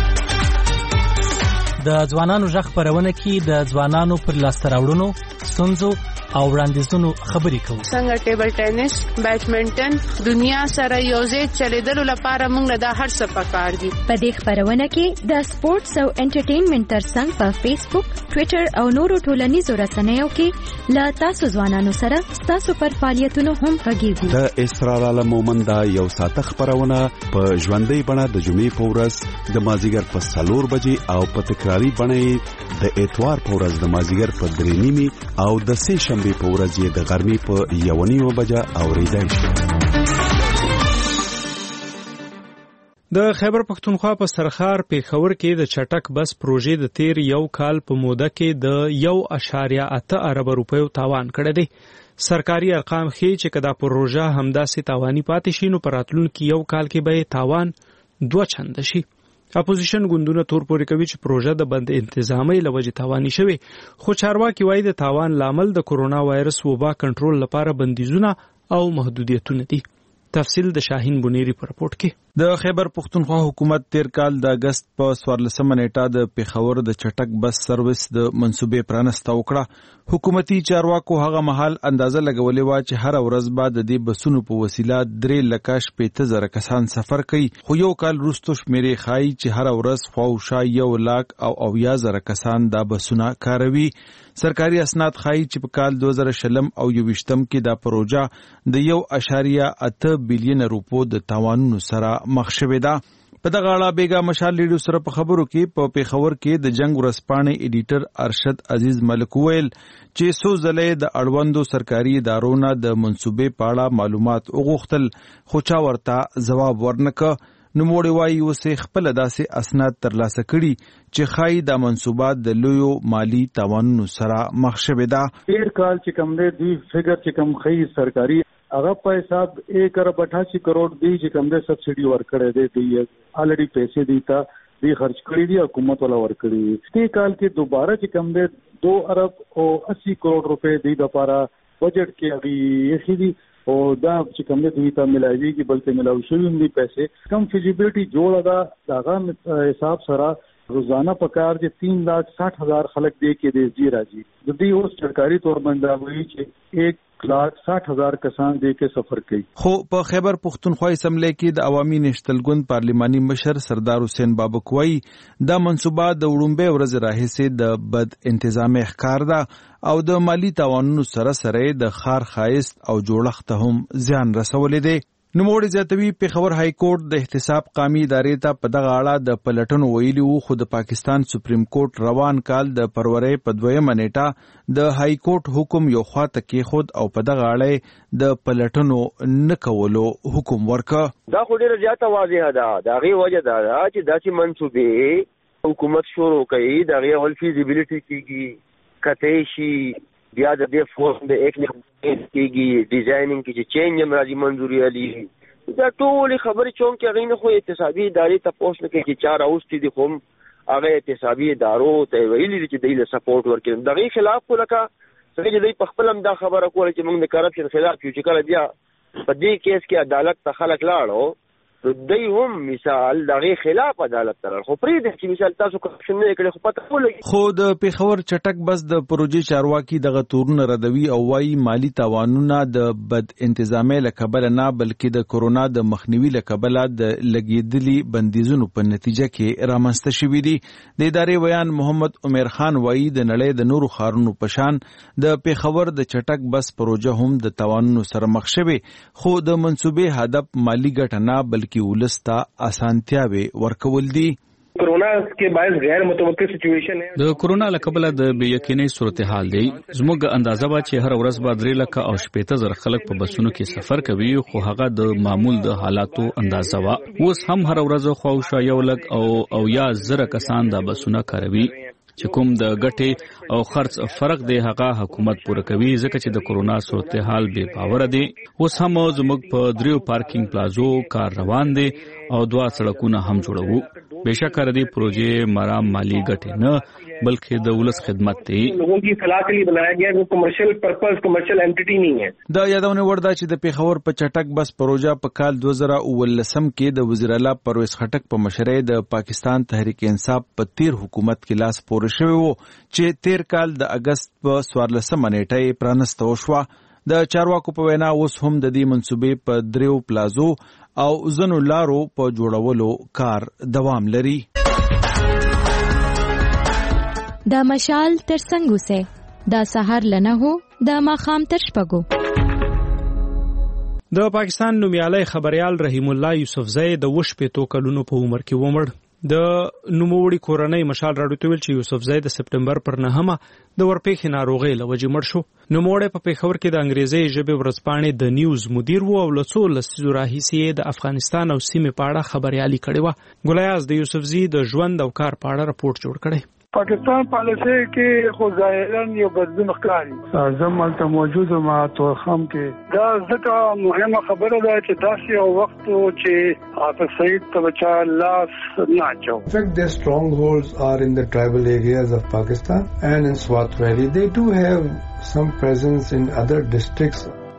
د ځوانانو ژغ خبرونه کې د ځوانانو پر لاسته راوړنو ستونزو او وړاندیزونو خبرې کوو. څنګه ټیبل ټینس بیډمنټن دنیا سره یوځای چلیدلو لپاره موږ دا هر څه پکار دي. په دې خبرونه کې د سپورتس او انټرټینمنټ ترڅنګ په فیسبوک، ټوئیټر او نورو ټولنیزو رسنیو کې لا تاسو ځوانانو سره تاسو پر فعالیتونو هم غږیږو. د اسرار عالم مومند یو ساعت خبرونه په ژوندۍ بڼه د جمعې په ورځ د مازیګر په سلور بجې او په تکراری بڼه د اتوار په ورځ د مازیګر په درې نیمې او د سه شنبه په ورځ یې د غرمې په یو نیمه بجه اوریدای شي. د خیبر پښتونخوا په سرخار پیښور کې د چټک بس پروژې د تیر یو کال په موده کې د یو اشاریه اته ارب روپیو تاوان کړی دی. سرکاري ارقام ښیي چې کدا پروژه همداسې تاواني پاتې شي نو په راتلونکي یو کال کې به تاوان دوه چنده شي. اپوزیشن ګوندونه تور پورې کوي چې پروژه د بند انتظامي لوجې تاواني شوی خو چارواکي وایي د تاوان لامل د کورونا وایرس وبا کنټرول لپاره بندیزونه او محدودیتونه دي. تفصیل د شاهین بنيري په رپورت کې. د خیبر پختونخوا حکومت تیر کال د اگست په څوارلسمه نیټه د پیښور د چټک بس سرویس د منصوبې پرانسته وکړه. حکومتي چارواکو هغه مهال اندازه لګولې و چې هر ورځ به د دې بسونو په وسیله درې لکه شپېته زره کسان سفر کوي، خو یو کال وروسته شمیرې ښایي چې هر ورځ خواوشا یو لاک او اویا زره کسان دا بسونه کاروي. سرکاري اسناد ښایي چې په کال دوه زره شلم او یوویشتم کې دا پروژه د یو اعشاریه اته بیلیون روپو د تاوانونو سره مخ شوې ده. په دغه اړه بیګا مشال لیډیو سره په خبرو کې په پیښور کې د جنگ ورځپاڼې ایډیټر ارشد عزیز ملک ویل چې څو ځله د اړوندو سرکاري ادارو نه د منصوبې په اړه معلومات وغوښتل، خو چا ورته ځواب ورنکړ. نوموړی وایي اوس خپل داسې اسناد ترلاسه کړي چې ښایي دا منصوبات د لویو مالی تاوانونو سره مخ شوې ده. تیر کال چې کوم دی دوی فګر چې کوم ښایي سرکاري هغه په حساب ایک ارب اٹھاسی کروڑ دی چې کوم دی سبسڈی ورکړی دی، دوی آلریډي پیسې دی ته دی خرچ کړی دی، حکومت والا ورکړي دي. دې کال کې دوباره چې کوم دی دو ارب او اسی کروڑ روپے دی لپاره بجټ کې هغه یې دي او دا چې کوم دی دوی ته ملایوي کې بلکې ملاوي شوی هم دي پیسې. کم فیزیبিলিټي جوړه ده هغه حساب سره روزانه پکار چې تین لاکھ ساٹھ ہزار خلق دے کے دے جی راځي. د دې اوس سرکاري تور باندې وایي چې ایک لاکھ ساٹھ ہزار کسان دے کے سفر کوي. خو په خیبر پختونخوا اسمبلی کې د عوامي نشتل ګوند پارلماني مشر سردار حسین بابک وایي دا منصوبه د وړومبه ورځ راهیسې د بد انتظامي ښکار ده او د مالی تاوانونو سره سره د خار خایست او جوړښت هم زیان رسولې دي. نوموړی زیاتوي پیښور های کورټ د احتساب قامي ادارې ته په دغه اړه د پلټنو ویلي وو، خو د پاکستان سپریم کورټ روان کال د فروری په دویمه نیټه د های کورټ حکم یو خواته کېښود او په دغه اړه د پلټنو نه کولو حکم ورکړ. دا خو ډېره زیاته واضحه ده. د هغې وجه دا ده چې داسې منصوبې حکومت شروع کوي، د هغې اول فیزیبیلیټي کېږي، کتی شي، بیا د دې فورم د ایک نه کېږي، ډیزاینینګ کې چې چینج هم راځي، منظوري علي، دا ټولې خبرې چون کې هغې نه خو احتسابي ادارې تپوس نه کوي چې چا راوستي دي، خو هم هغه احتسابي ادارو ته ویلي دي چې دوی له سپورټ ورکړي. د هغې خلاف خو لکه څنګه چې دوی په خپل هم دا خبره کوله چې موږ د کرپشن خلاف یو، چې کله بیا په دې کیس کې عدالت ته خلک لاړو دوی هم مثال د هغې خلاف عدالت ته لاړل، خو پرېږدئ چې مثال تاسو کرپشن نه یې کړی، خو پته ولګي. خو د پیښور چټک بس د پروژې چارواکي دغه تورونه ردوي او وایي مالی تاوانونه د بد انتظامۍ له کبله نه بلکې د کورونا د مخنیوي له کبله د لګېدلي بندیزونو په نتیجه کې رامنځته شوي دي. د ادارې ویان محمد عمر خان وایي د نړۍ د نورو ښارونو په شان د پیښور د چټک بس پروژه هم د تاوانونو سره مخ شوې، خو د منصوبې هدف مالی ګټه نه بلکې کې ولستا اسانتیاوي ورکول دي. کورونا کې باعث غیر متوقع سچويشن د کورونا له کبله د بې یقیني صورتحال دی. زموږ اندازه وا چې هر ورځ به درې لکه او شپېته زره خلک په بسونو کې سفر کوي، خو هغه د معمول د حالاتو اندازه وا. اوس هم هر ورځ خواوشا یو لک او او یا زره کسان د بسونه کاروي، چې کوم د ګټې او خرڅ فرق دی هغه حکومت پوره کوي، ځکه چې د کورونا صورتحال بې باوره دی. اوس هم زموږ په دریو پارکینګ پلازو کار روان دی او دوا سړکونه هم جوړوو. بېشکه ردی پروژې مرام مالی ګټې نه بلکې د ولس خدمت دی. لوگوں کی فلاح کے لیے بنایا گیا ہے، کمرشل پرپز کمرشل انټیټی نه ہے. دا یادونه ورده چې د پیښور په چټک بس پروژه په کال دوه زره اوولسم کې د وزیر اعلی پرویز خټک په مشرۍ د پاکستان تحریک انصاف په تیر حکومت کې لاس پورې شوی وو، چې تیر کال د اگست په څوارلسمه نیټه یې پرانسته وشوه. د چارواکو په وینا اوس هم د دې منصوبې په دریو پلازو او ځینو لارو په جوړولو کار دوام لري. دا مشال تر څنګه وسه دا سحر لنه هو دا ماخام تر شپګو. د پاکستان نومیالی خبريال رحیم الله یوسفزئی د وش په تو کلونو په عمر کې ومړ. د نوموړي کورنۍ مشال راډیو ته ویل چې یوسفزئی د سپټمبر پر نهمه د ورپېښې ناروغۍ له وجې مړ شو. نوموړی په پیښور کې د انګریزي ژبې ورځپاڼې د نیوز مدیر و او له څو لسیزو راهیسې د افغانستان او سیمې په اړه خبريالي کړې وه. ګلیاز د یوسفزئی د ژوند او کار په اړه راپورټ جوړ کړی. پاکستان پالیسي کې خو ظاهرا یو بدلون ښکاري. اعظم ملته موجود ما تو خام کې دا ځکه مهمه خبره ده چې داسې یو وخت چې حافظ سعید ته بچا لاس نه اچو. In fact, their strongholds are in the tribal areas of Pakistan and in Swat Valley. They do have some presence in other districts.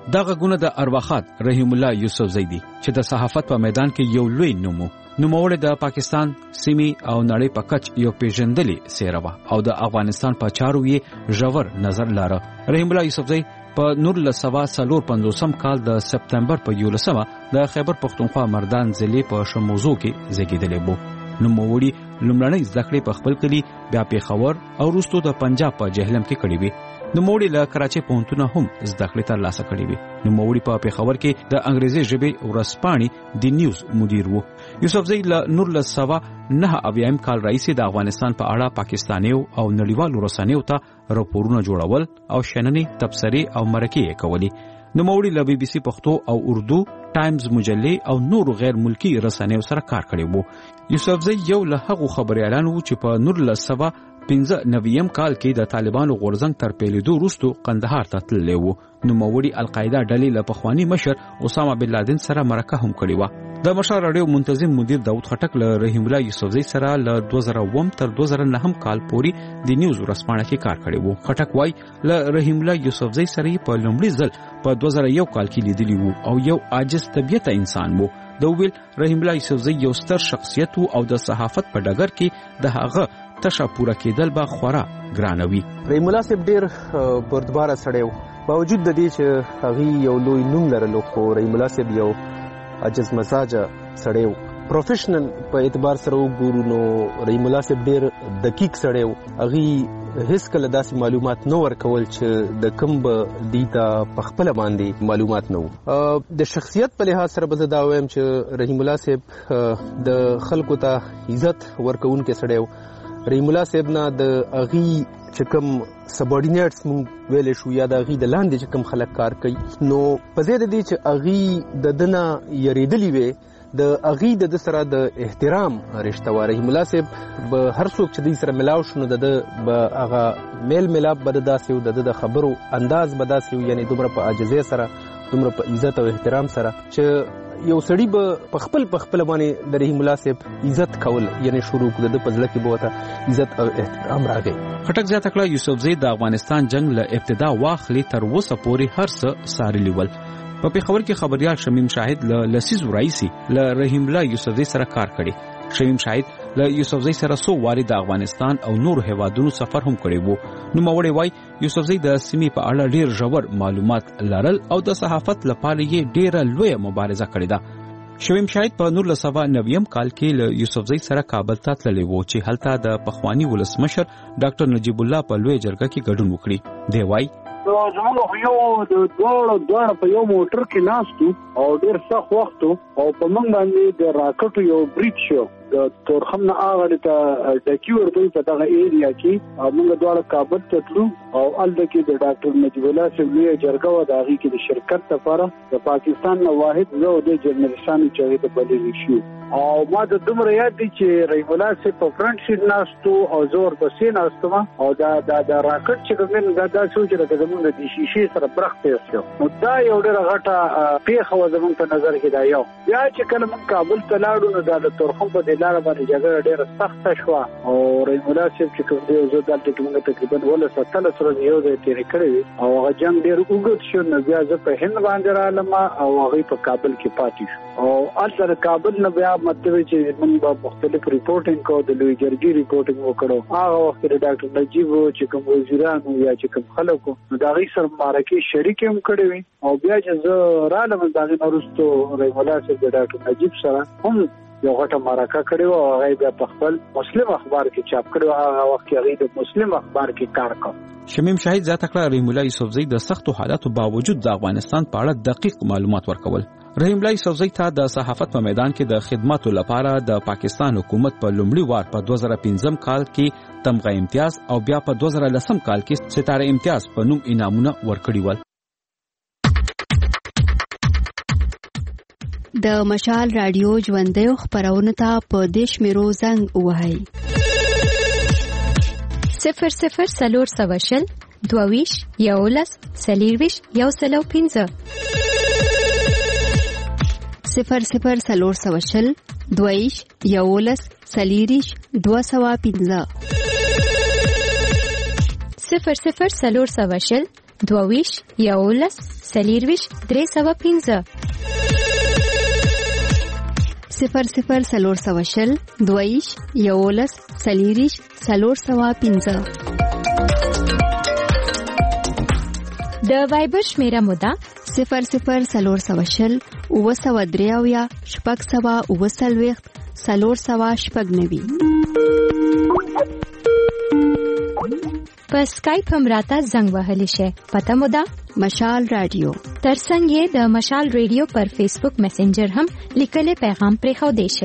دغه غونه د ارواخات رحیم الله یوسفزی دی چې د صحافت په میدان کې یو لوی نومو نوموړی د پاکستان سیمې او نړۍ په کچ یو پیژندلی څیره وه او د افغانستان په چارو یې ژور نظر لاره. رحیم الله یوسفزی په نولس سوه څلور پنځوسم کال د سپتمبر په یولسمه د خیبر پښتونخوا مردان ضلع په شموزو کې زیږیدلی وو. نوموړي لومړنۍ زده کړې په خپل کلي بیا پېښور او وروسته د پنجاب په جهلم کې کړې وې. نوموړي له کراچۍ پوهنتونه هم زده کړې ترلاسه کړې وې. نوموړي په پېښور کې د انګریزي ژبې ورځپاڼې د نیوز مدیر وو. یوسفزی له نولس سوه نهه اویایم کال راهیسې د افغانستان په اړه پاکستانیو او نړیوالو رسنیو ته راپورونه جوړول او شننې تبصرې او مرکې یې کولې. نوموړي له بي بي سي پښتو او اردو، ټایمز مجلې او نورو غیر ملکی رسنیو سره کار کړی وو. یوسفزی یو له هغو خبريالانو چې په نولس سوه پنځه نویم کال کې د طالبانو غورځنګ تر پیلېدو وروسته قندهار ته تللی وو. نوموړي القاعده ډلې له پخواني مشر اسامه بن لادن سره مرکه هم کړې وه. د مشال راډیو منتظم مدیر داود خټک له رحیم الله یوسفزی سره له دوه زره اووم تر دوه زره نهم کال پورې د نیوز ورځپاڼه کې کار کړی وو. خټک وایي له رحیم الله یوسفزی سره په لومړي ځل په دوه زره یو کال کې لیدلی وو او یو عاجز طبیعته انسان وو. د ویل رحیم الله یوسفزی یو ستر شخصیت وو او د صحافت په ډګر کې د هغه تشه پوره کېدل به خورا ګرانوي. رحیم الله صاحب ډیر بردباره سړی وو، باوجود د دې چې هغه یو لوی نوم لرلو، خو رحیم الله صاحب یو عجز مزاجه سړی وو. پروفیشنل په اعتبار سره وګورو نو رحیم الله صاحب ډیر دقیق سړی وو. هغه هیڅ کله داسې معلومات نه ورکول چې د کوم به دیتا په خپل باندې معلومات نه وو. د شخصیت په لحاظ سره به زه دا وایم چې رحیم الله صاحب د خلکو ته عزت ورکوونکی سړی وو. رحیم الله صاحب نه د اغي چې کوم سبارډینیټس مونږ ویل شو یا د اغي د لاندې چې کوم خلک کار کوي، نو په ځای د دې چې اغي د دنه یریدلی وي، د اغي د سره د احترام رشتہ و. رحیم الله صاحب به هر څوک چې د سره ملاو شنو د به هغه میل ملاب به داسې و، د خبرو انداز به داسې و، یعنی دومره په عاجزۍ سره، دومره په عزت او احترام سره چې یو سړی به په خپل په خپل باندې د رحیم الله صاحب عزت کول یعنی شروع کړ، د پزړه کې به وته عزت او احترام راغی. خټک زیاته کړه یوسفزی د افغانستان جنگ له ابتدا واخلي تر اوسه پورې هر څه سارلی ول. په پیښور کې خبريال شمیم شاهد له لسیز رئیسی له رحیم الله یوسفزی سره کار کړی. شمیم شاهد له یوسفزی سره سو واري د افغانستان او نور هیوادونو سفر هم کړی وو. نو موري وای یوسفزی د سیمې په اړه ډیر ژور معلومات لرل او د صحافت لپاره یې ډیره لوی مبارزه کړې ده. شمیم شاهد په نولس سوه نویم کال کې له یوسفزی سره کابل ته تللی وو چې هلته د پخوانی ولسمشر ډاکټر نجیب الله په لوی جرګه کې ګډون وکړي. دی وای زموږ یو د دوړو دوړ په یو موټر کې ناستو او ډیر سخت وخت او په موږ باندې د راکټ یو بریټ شو د تورخم نه اغړ ته ډکی ورته په دغه ایریا کې موږ دواړه کابل ته تلو او الته کې د ډاکټر نجیب الله صاحب لوی جرګه و دغه کې د شرکت لپاره د پاکستان نه واحد زه د جرنالستانو چې ته بلل شو او ما د دومره یاد دي چې رحیم الله صاحب په فرنٹ سیټ ناستو او زور پسې ناستم او دا د راکټ چې کوم دا د سوچ راځي موږ د شیشې سره برخه شو. نو دا یو ډېر غټه پیښه و زموږ په نظر کې دا یو بیا چې کله موږ کابل ته لاړو نو دا د تورخم په لار باندې جګړه ډېره سخته شو او رحیم الله صاحب چې کوم دی زه دلته کومه تقریبا ولا ستل سره یو ځای تیر کړی او هغه جنگ ډېر وګت شو. نو بیا زه په هند باندې رالم او هغه په کابل کې پاتې شو او اصل کابل نه بیا مطلب چې موږ په مختلف ریپورټینګ کو د لوی جرګې ریپورټینګ وکړو. هغه وخت د ډاکټر نجیب چې کوم وزیرانو یا چې کوم خلکو دا غي سره مارکه شریک هم کړی وي او بیا چې زه رالم دا غي نورستو رحیم الله صاحب د ډاکټر نجیب سره هم یو غټه مارکه کړی و او هغه بیا په خپل مسلم اخبار کې چاپ کړو. هغه وخت کې هغه د مسلم اخبار کې کار کاوه. شمیم شاهد ذات کړه رحیم الله یوسفزی د سختو حالاتو باوجود د افغانستان په اړه دقیق معلومات ورکول. رحیم الله یوسفزی ته د صحافت په میدان کې د خدماتو لپاره د پاکستان حکومت په لومړي وار په دوه زره پنځم کال کې تمغه امتیاز او بیا په دوه زره لسم کال کې ستاره امتیاز په نوم انعامونه ورکړي ول. د مشال رادیو ژوندۍ خبرونه ته په دیش میرو زنګ وهاي صفر صفر سلور سواشل دوویش یولس سلیرویش یو سلو پینځه صفر صفر سلور سواشل دویش یولس سلیریش دو سوا پینځه صفر صفر سلور سواشل دویش یولس سلیرویش درې سوه پنځه صفر صفر سلور سوه شل دویش یولس سلیریش سلور سوه پنځه. د وایبر شمیره موده صفر صفر سلور سوه شل اوه سوه درې اویا شپږ سوه اوه څلوېښت سلور سوه شپږ نوي. په سکایپ هم راته زنګ وهلی شي. پته مو ده مشال رادیو. ترڅنګ یې د مشال رادیو پر فیسبوک میسنجر هم لیکلي پیغام پرېښودی شي.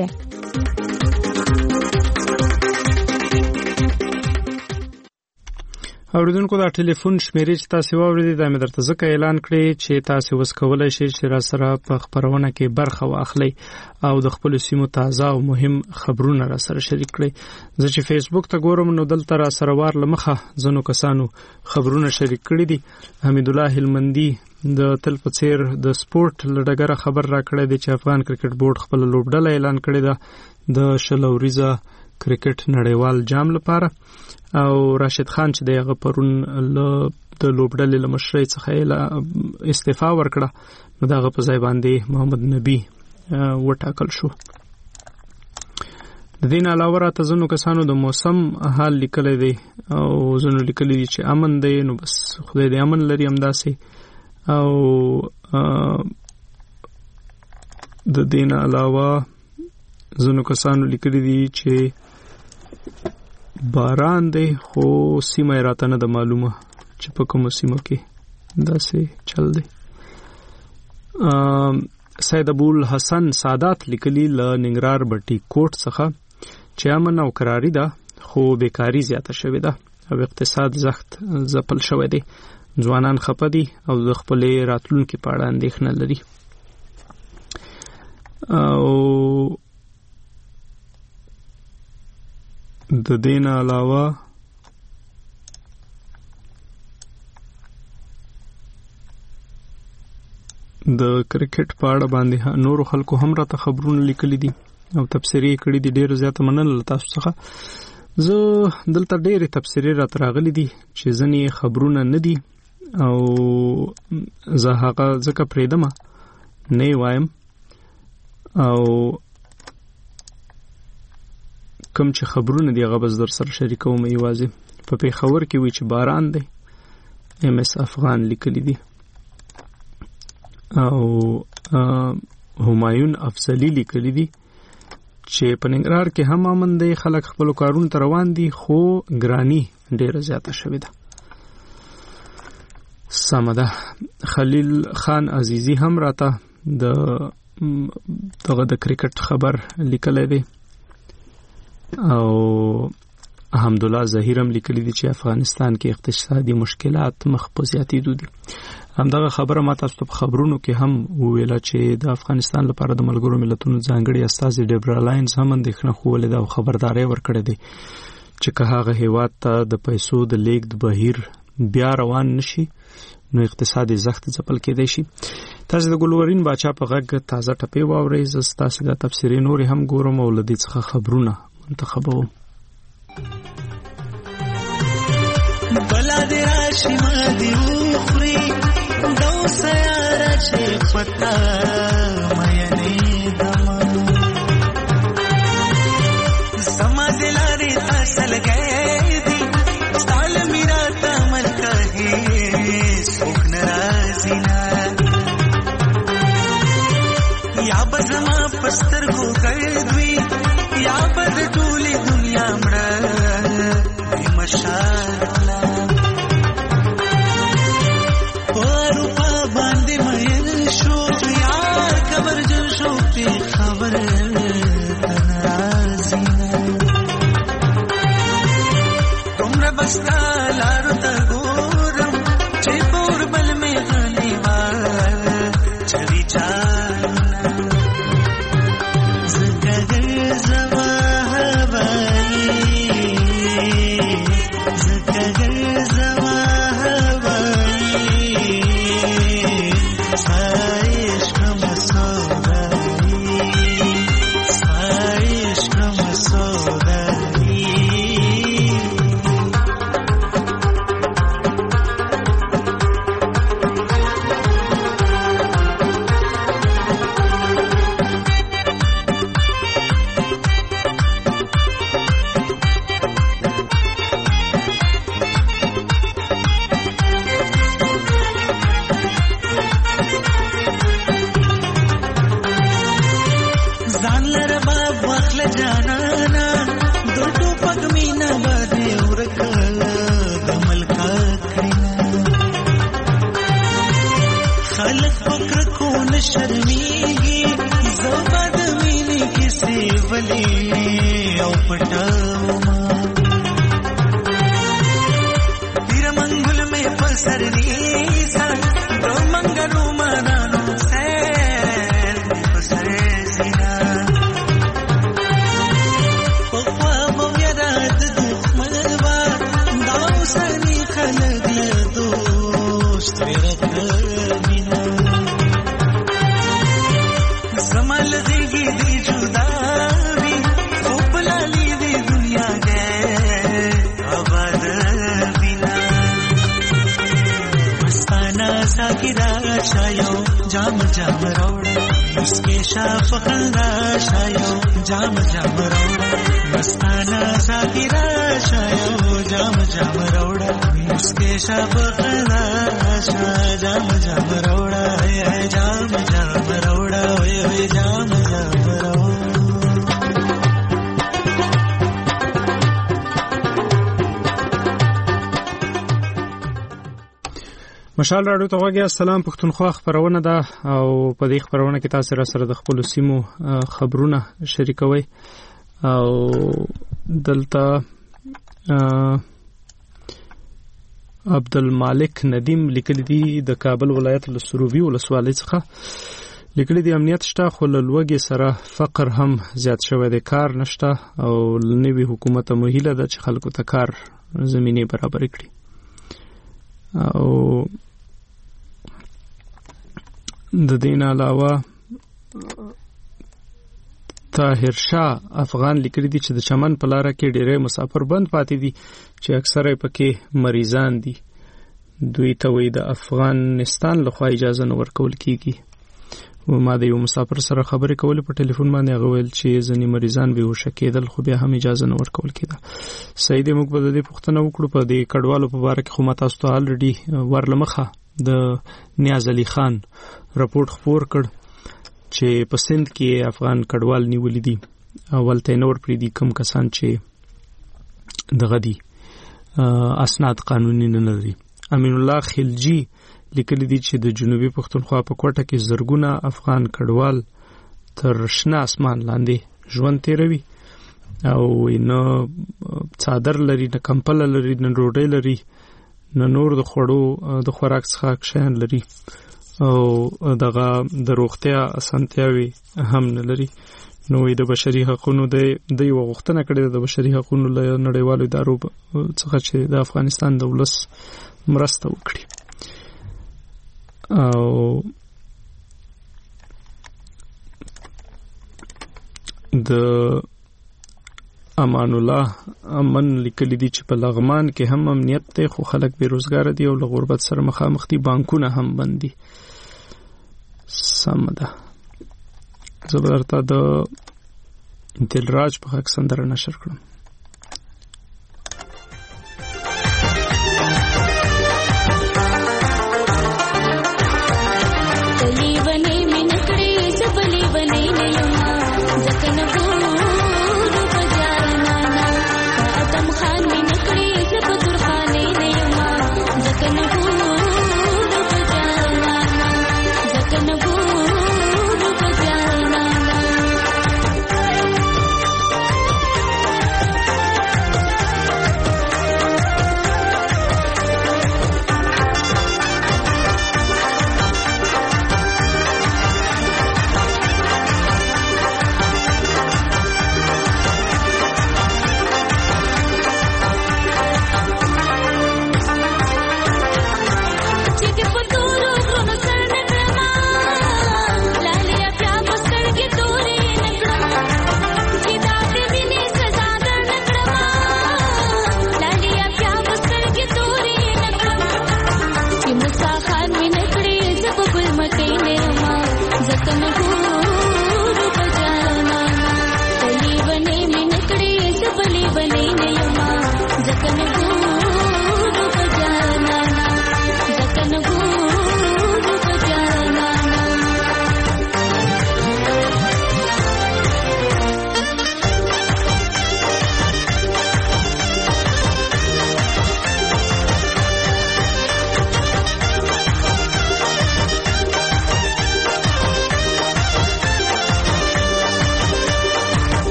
اوریدونکو دا ټلیفون شمیرې چې تاسو واوریدئ دا مې درته ځکه اعلان کړی چې تاسو اوس کولی شئ چې را سره په خپرونه کې برخه واخلئ او د خپل سیمو تازه او مهم خبرونه را سره شریک کړئ. زه چې فیسبوک ته ګورم نو دلته را سره وار لمخه ځنو کسانو خبرونه شریک کړي دي. حمید الله هلمندي د تل په څیر د سپورت لړګره خبر را کړی دی چې افغان کرکټ بورډ خپل لوبډله اعلان کړې ده د شل اوریزه کرکټ نړیوال جام لپاره او راشد خان چې دغه پرون له د لوبډلې له مشرۍ څخه استعفا ورکړه نو دغه په ځای باندې محمد نبی وټاکل شو. د دین علاوه راته ځنو کسانو د موسم حال لیکلی دی او ځنو لیکلی دی چې امن دی نو بس خدای دې امن لري همداسې او د دین علاوه ځنو کسانو لیکلی دی چې باران دی خو سیمه راته نه ده معلومه چې په کومه سیمه کې داسې چل دی. سید ابوالحسن سادات لیکلي له ننګرهار بټي کوټ څخه چې امن او قراري ده خو بیکاري زیاته شوې ده او اقتصاد زخت ځپل شوی دی. ځوانان خفه دي او د خپلې راتلونکي په اړه اندېښنه لري. او د دین علاوه د کرکټ په اړه باندې نورو خلکو هم راته خبرونه لیکلي دي او تبصرې کړي دي. ډېر زیاته مننه تاسو څخه. زه دلته ډېرې تبصرې راته راغلي دي چې ځینې خبرونه نه دي او زه هغه ځکه پرېږدمه نه یې وایم او کوم چې خبرونه دی هغه بس در سره شریکوم. یوازې په پېښور کې وی چې باران دی ام اس افغان لیکلی دی او همایون افضلی لیکلی دی چې په ننګرهار کې هم امن دی خلک خپل کارونو ته روان دي خو ګرانی ډیره زیاته شوې ده. سمه ده. خلیل خان عزیزی هم راته د دغه د کرکټ خبر لیکلی دی او حمدالله ظهیر هم لیکلی دی چې افغانستان کې اقتصادي مشکلات مخ په زیاتېدو دي. همدغه خبره ما تاسو ته په خبرونو کې هم وویله چې د افغانستان لپاره د ملګرو ملتونو ځانګړي استازي ډیبرا لاینز هم اندېښنه ښوولې ده او خبرداری ورکړی دی چې که هغه هیواد ته د پیسو د لیږد بهیر بیا روان نشي نو اقتصادي زخت ځپل کېدی شي. تاسو د ګلورین باچا په غږ تازه ټپې واورئ. زه ستاسې د تبصرې نورې هم ګورم او له دې څخه خبرونه منتخبوم. بلا دې راشي ما دې وخوري دا سیاره چې پتا مینې دما سما دلارې تاسو لګې دي ستال میرا تمل کهي سوک ناراضي نا یا بزما پستر کو ګړدوي یا بد ټولې دنیا مړه مشاعله پرو په باندې مې شو یار خبر جو شو په خبر ناراضي تمره بستا لار ته ګورم چې پور بل مې غلي وار چوي چانا زګر زما पटाओ माँ पीर मंगुल में पसरनी सा तो मंगलू मनानो सैर पसरे सीना पक्वा बोयरात दुखमलवा दाव सनी खलगी दोस्त बिना संभल देगी दी जुदाई खोपला ली दी दुनिया गए आबाद बिना मस्ताना साकिरा शायो जाम जाम रोड़ा उसके शाफ खंदा शायो जाम जाम रोड़ा मस्ताना साकिरा शायो जाम जाम रोड़ा उसके शाफ खंदा शायो जाम जाम रोड़ा है जाम जाम रोड़ा है जाम जाम रोड़ा مشال راډیو ته غوږی السلام پښتونخوا خبرونه ده او په دې خبرونه کې تاسو را سره د خپل سیمو خبرونه شریکوي او دلته عبدالمالک ندیم لیکلی دی د کابل ولایت له سروبي ولسوالۍ څخه لیکلی دی امنیت شته خو له لوږې سره فقر هم زیات شوی دی کار نشته او نوی حکومت مهیله ده چې خلکو ته کار زمینه برابر کړي او د دین علاوه طاهر شاه افغان لیکلی دی چې د چمن په لار کې ډېرې مسافر بند پاتې دي چې اکثره پکې مریضان دي دوی ته وی د افغانستان لخوا اجازه نه ورکول کیږي و ما د یو مسافر سره خبرې کولې په ټلیفون باندې هغه ویل چې ځینې مریضان بهوش کېدل خو بیا هم اجازه نه ورکول کېده صحیح دی موږ به د دې پوښتنه وکړو په دې کډوالو په باره کې خو ما تاسو ته الریډي ورلمخه د نیاز علي خان رپورټ خپور کړ چې په سند کې افغان کډوال نیولې دي اول ته نور پری دي کم کسان چې دغه دي اسناد قانوني نه لري امین الله خلجی لیکلی دی چې د جنوبي پښتونخوا په کوټه کې زرګونه افغان کډوال تر شنه اسمان لاندې ژوند تیروي او نه څادر لري نه کمپله لري نه ډوډۍ لري نه نور د خوړو د خوراک څخه شیان لري او دغه د روغتیا اسانتیاوي هم نه لري نو د بشري حقوقو د د یو غوښتنه کړې د بشري حقوقو له نړیوالو ادارو څخه چې د افغانستان د ولس مرسته وکړي او د امان الله امن لیکلی دی چې په لغمان کې هم امنیت ته خو خلک بیروزګار دي او له غربت سره مخامخ دي بانکونه هم بند دي سم ده زبرتا د دلراج په حق سندره نشر کړم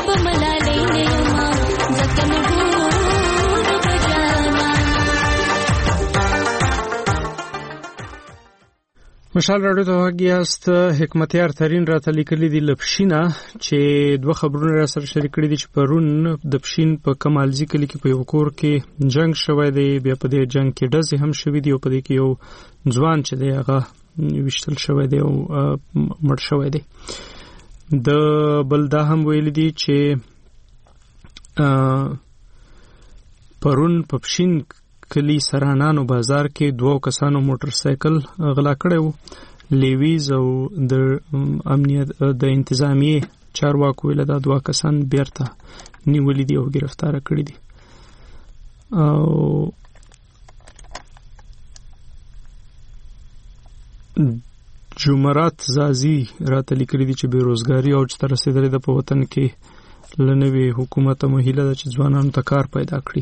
په ملالۍ نه یما ځکه مې ګورو په جانا. مشال راډیو ته وګیاست. حکمتیار ترین راته لیکلي دي لپشینه چې دوه خبرونه را سره شریک کړي دي چې پرون د پښین په کمالزي کلی کې په یو کور کې جنگ شوی دی. بیا په دې جنگ کې ډزې هم شوي دي او په دې کې یو ځوان چې دی هغه وشتل شوی دی او مړ شوی دی. د بل دا هم ویل دي چې پرون په پښین کلی سرانانو بازار کې دوه کسانو موټر سایکل غلا کړی وو. لیویز او د امنیت د انتظامیه چارواکو ویل دا دوه کسان بیرته نیولې دي او گرفتار کړی دي. او جمعرات زازی راته لیکلي دي چې بیروزګاری او چې تر رسیدلې د په وطن کې لنوي حکومت مهیله د چې ځوانانو ته کار پیدا کړي.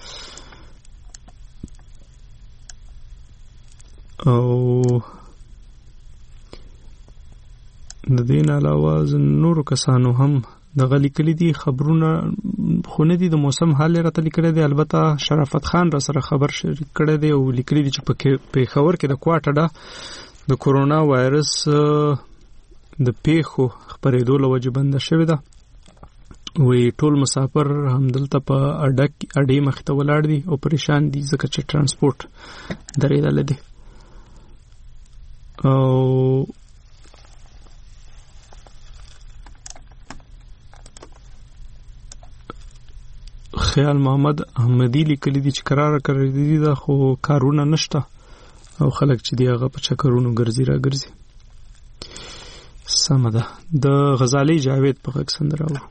او د دین علاوه نور کسانو هم د غلی کلی دي خبرونه خونه دي. د موسم حال راته لیکل دي. البته شرافت خان را سره خبر شریک کړی دی او لیکلي دي چې په پیښور کې د کوارټه د کورونا وایرس د پیښو خبرېدو له وجې بنده شوې ده. وی ټول مسافر همدلته په اډه اډې مخ ته ولاړ دي او پریشان دي ځکه چې ترانسپورت درېدلی دی. او خیال محمد احمدی لیکلی دي چې قرار کړی دي دا خو کارونه نشته او خلک چې دی هغه په چکرونو ګرځي را ګرځي. سمه ده. د غزالی جاوید په غږ سندره و.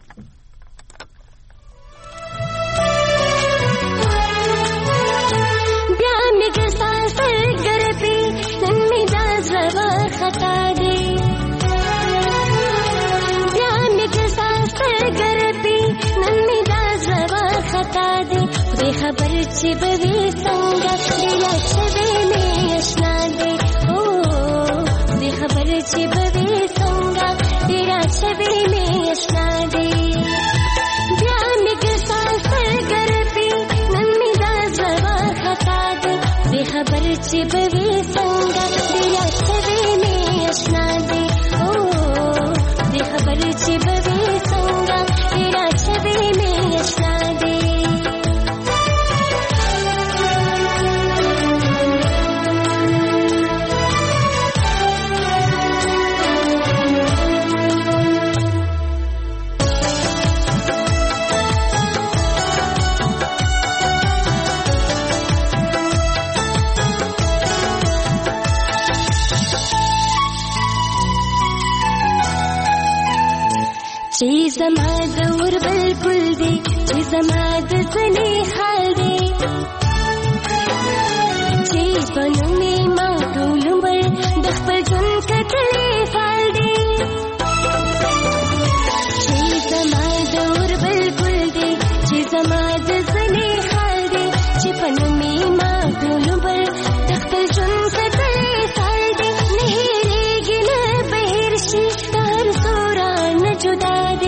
خبر چې بوي څنګه دلا شوي مې آشنا دي. او دې خبر چې بوي څنګه دلا شوي مې آشنا دي. بیا مې کسان سرګرپي نن مې دا زوا خطا دي. دې خبر چې بوي څنګه دلا شوي مې آشنا دي. او دې خبر چې بوي څنګه دلا شوي مې آشنا دي. چې زما د ور بلبل دی چې زما د زنې حال دی چې په نومې ما ټول عمر د خپل ژوند کتلې فال دی. چې زما د ور بلبل دی چې زما د زنې حال دی چې په نومې ما ټول عمر د خپل ژوند کتلې فال دی. نه هېرېږي نه به هېر شي د هر سوره نه جدا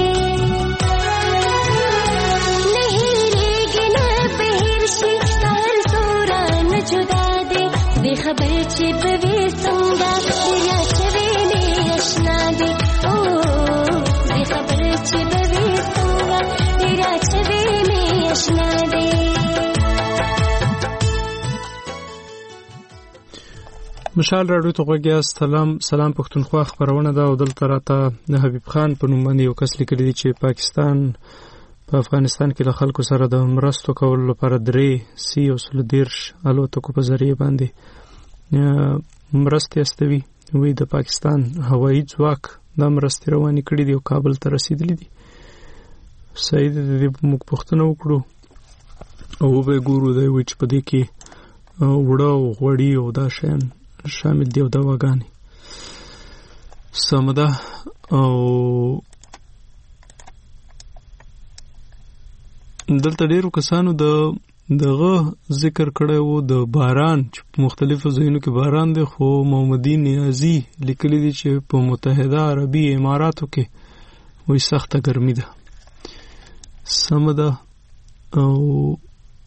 خبر چې بوي څنګه دلا شوي مې آشنا دي. او دې خبر چې بوي څنګه دلا شوي مې آشنا دي. مشال راډیو ته وګیا. سلام سلام پښتونخوا خبرونه ده او دلته راته د حبیب خان په نوم باندې یو کس لیکلی دی چې پاکستان په افغانستان کې د خلکو سره د مرستو کولو لپاره درې سی او سل دیرش الوتکو په ذریعه باندې مرستې استوي. وی د پاکستان هوایي ځواک دا مرستې روانې کړي دي او کابل ته رسیدلې دي. صحیح ده. د موږ پوښتنه وکړو او به ګورو دی وی چې په دې کې وړه او غوړي او دا شیان شامل دي او دواګانې. سمه ده. او دلته ډیرو کسانو د دغه ذکر کړی وو د باران چې په مختلفو ځایونو کې باران دی. خو محمدی نیازی لیکلی دی چې په متحده عربي اماراتو کې وایي سخته ګرمي ده. سم ده او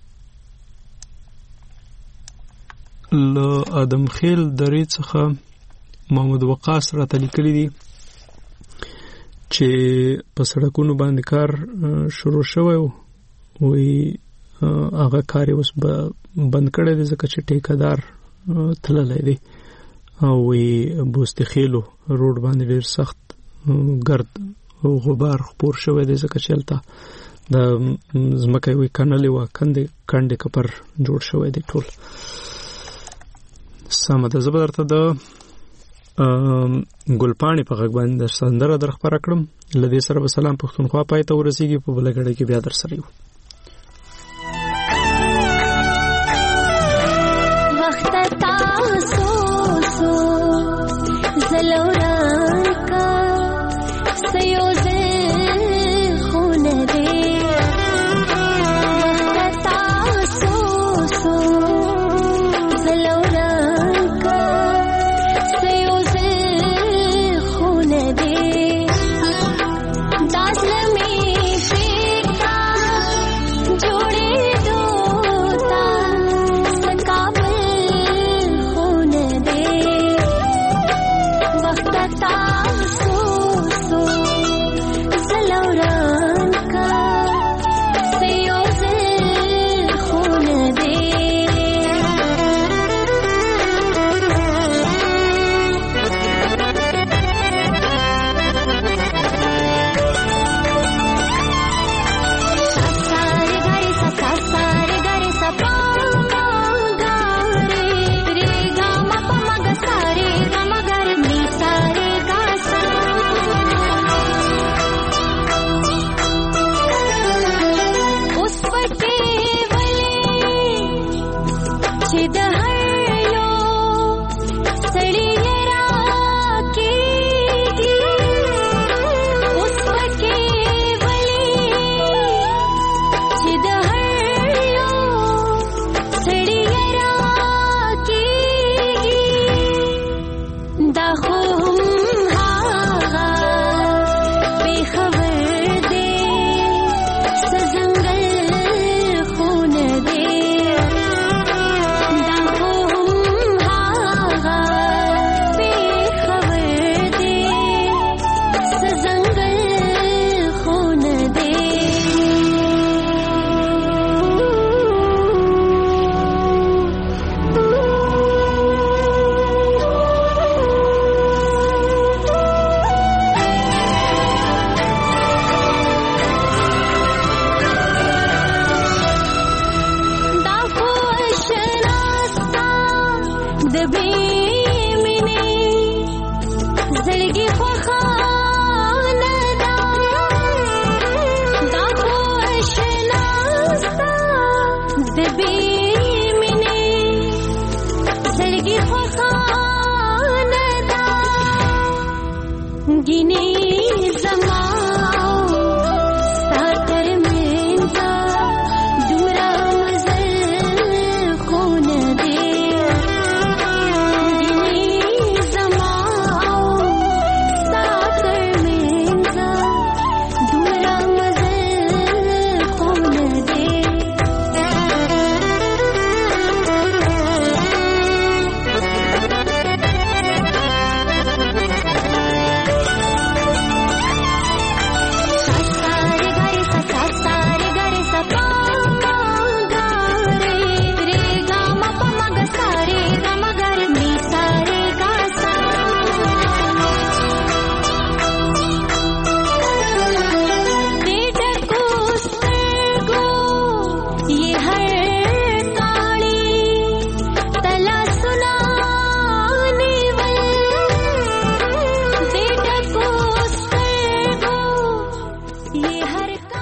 له ادم خیل درې څخه محمود وقاص راته لیکلي دي چې په سړکونو باندې کار شروع شوی وي هغه کار یې اوس بند کړی دی ځکه چې ټیکهدار تللی دی او بوستي خیلو روډ باندې ډېر سخت ګرد او غبار خپور شوی دی ځکه چې هلته د ځمکه یوې کنلې وه کندې کنډې کپر جوړ شوی دی ټول. سمه ده، زه به درته د ګلپاڼې په غږ باندې در سندره در خپره کړم. له دې سره به سلام پښتونخوا پای ته ورسېږي، په بله ګړۍ کې بیا در سره یو. The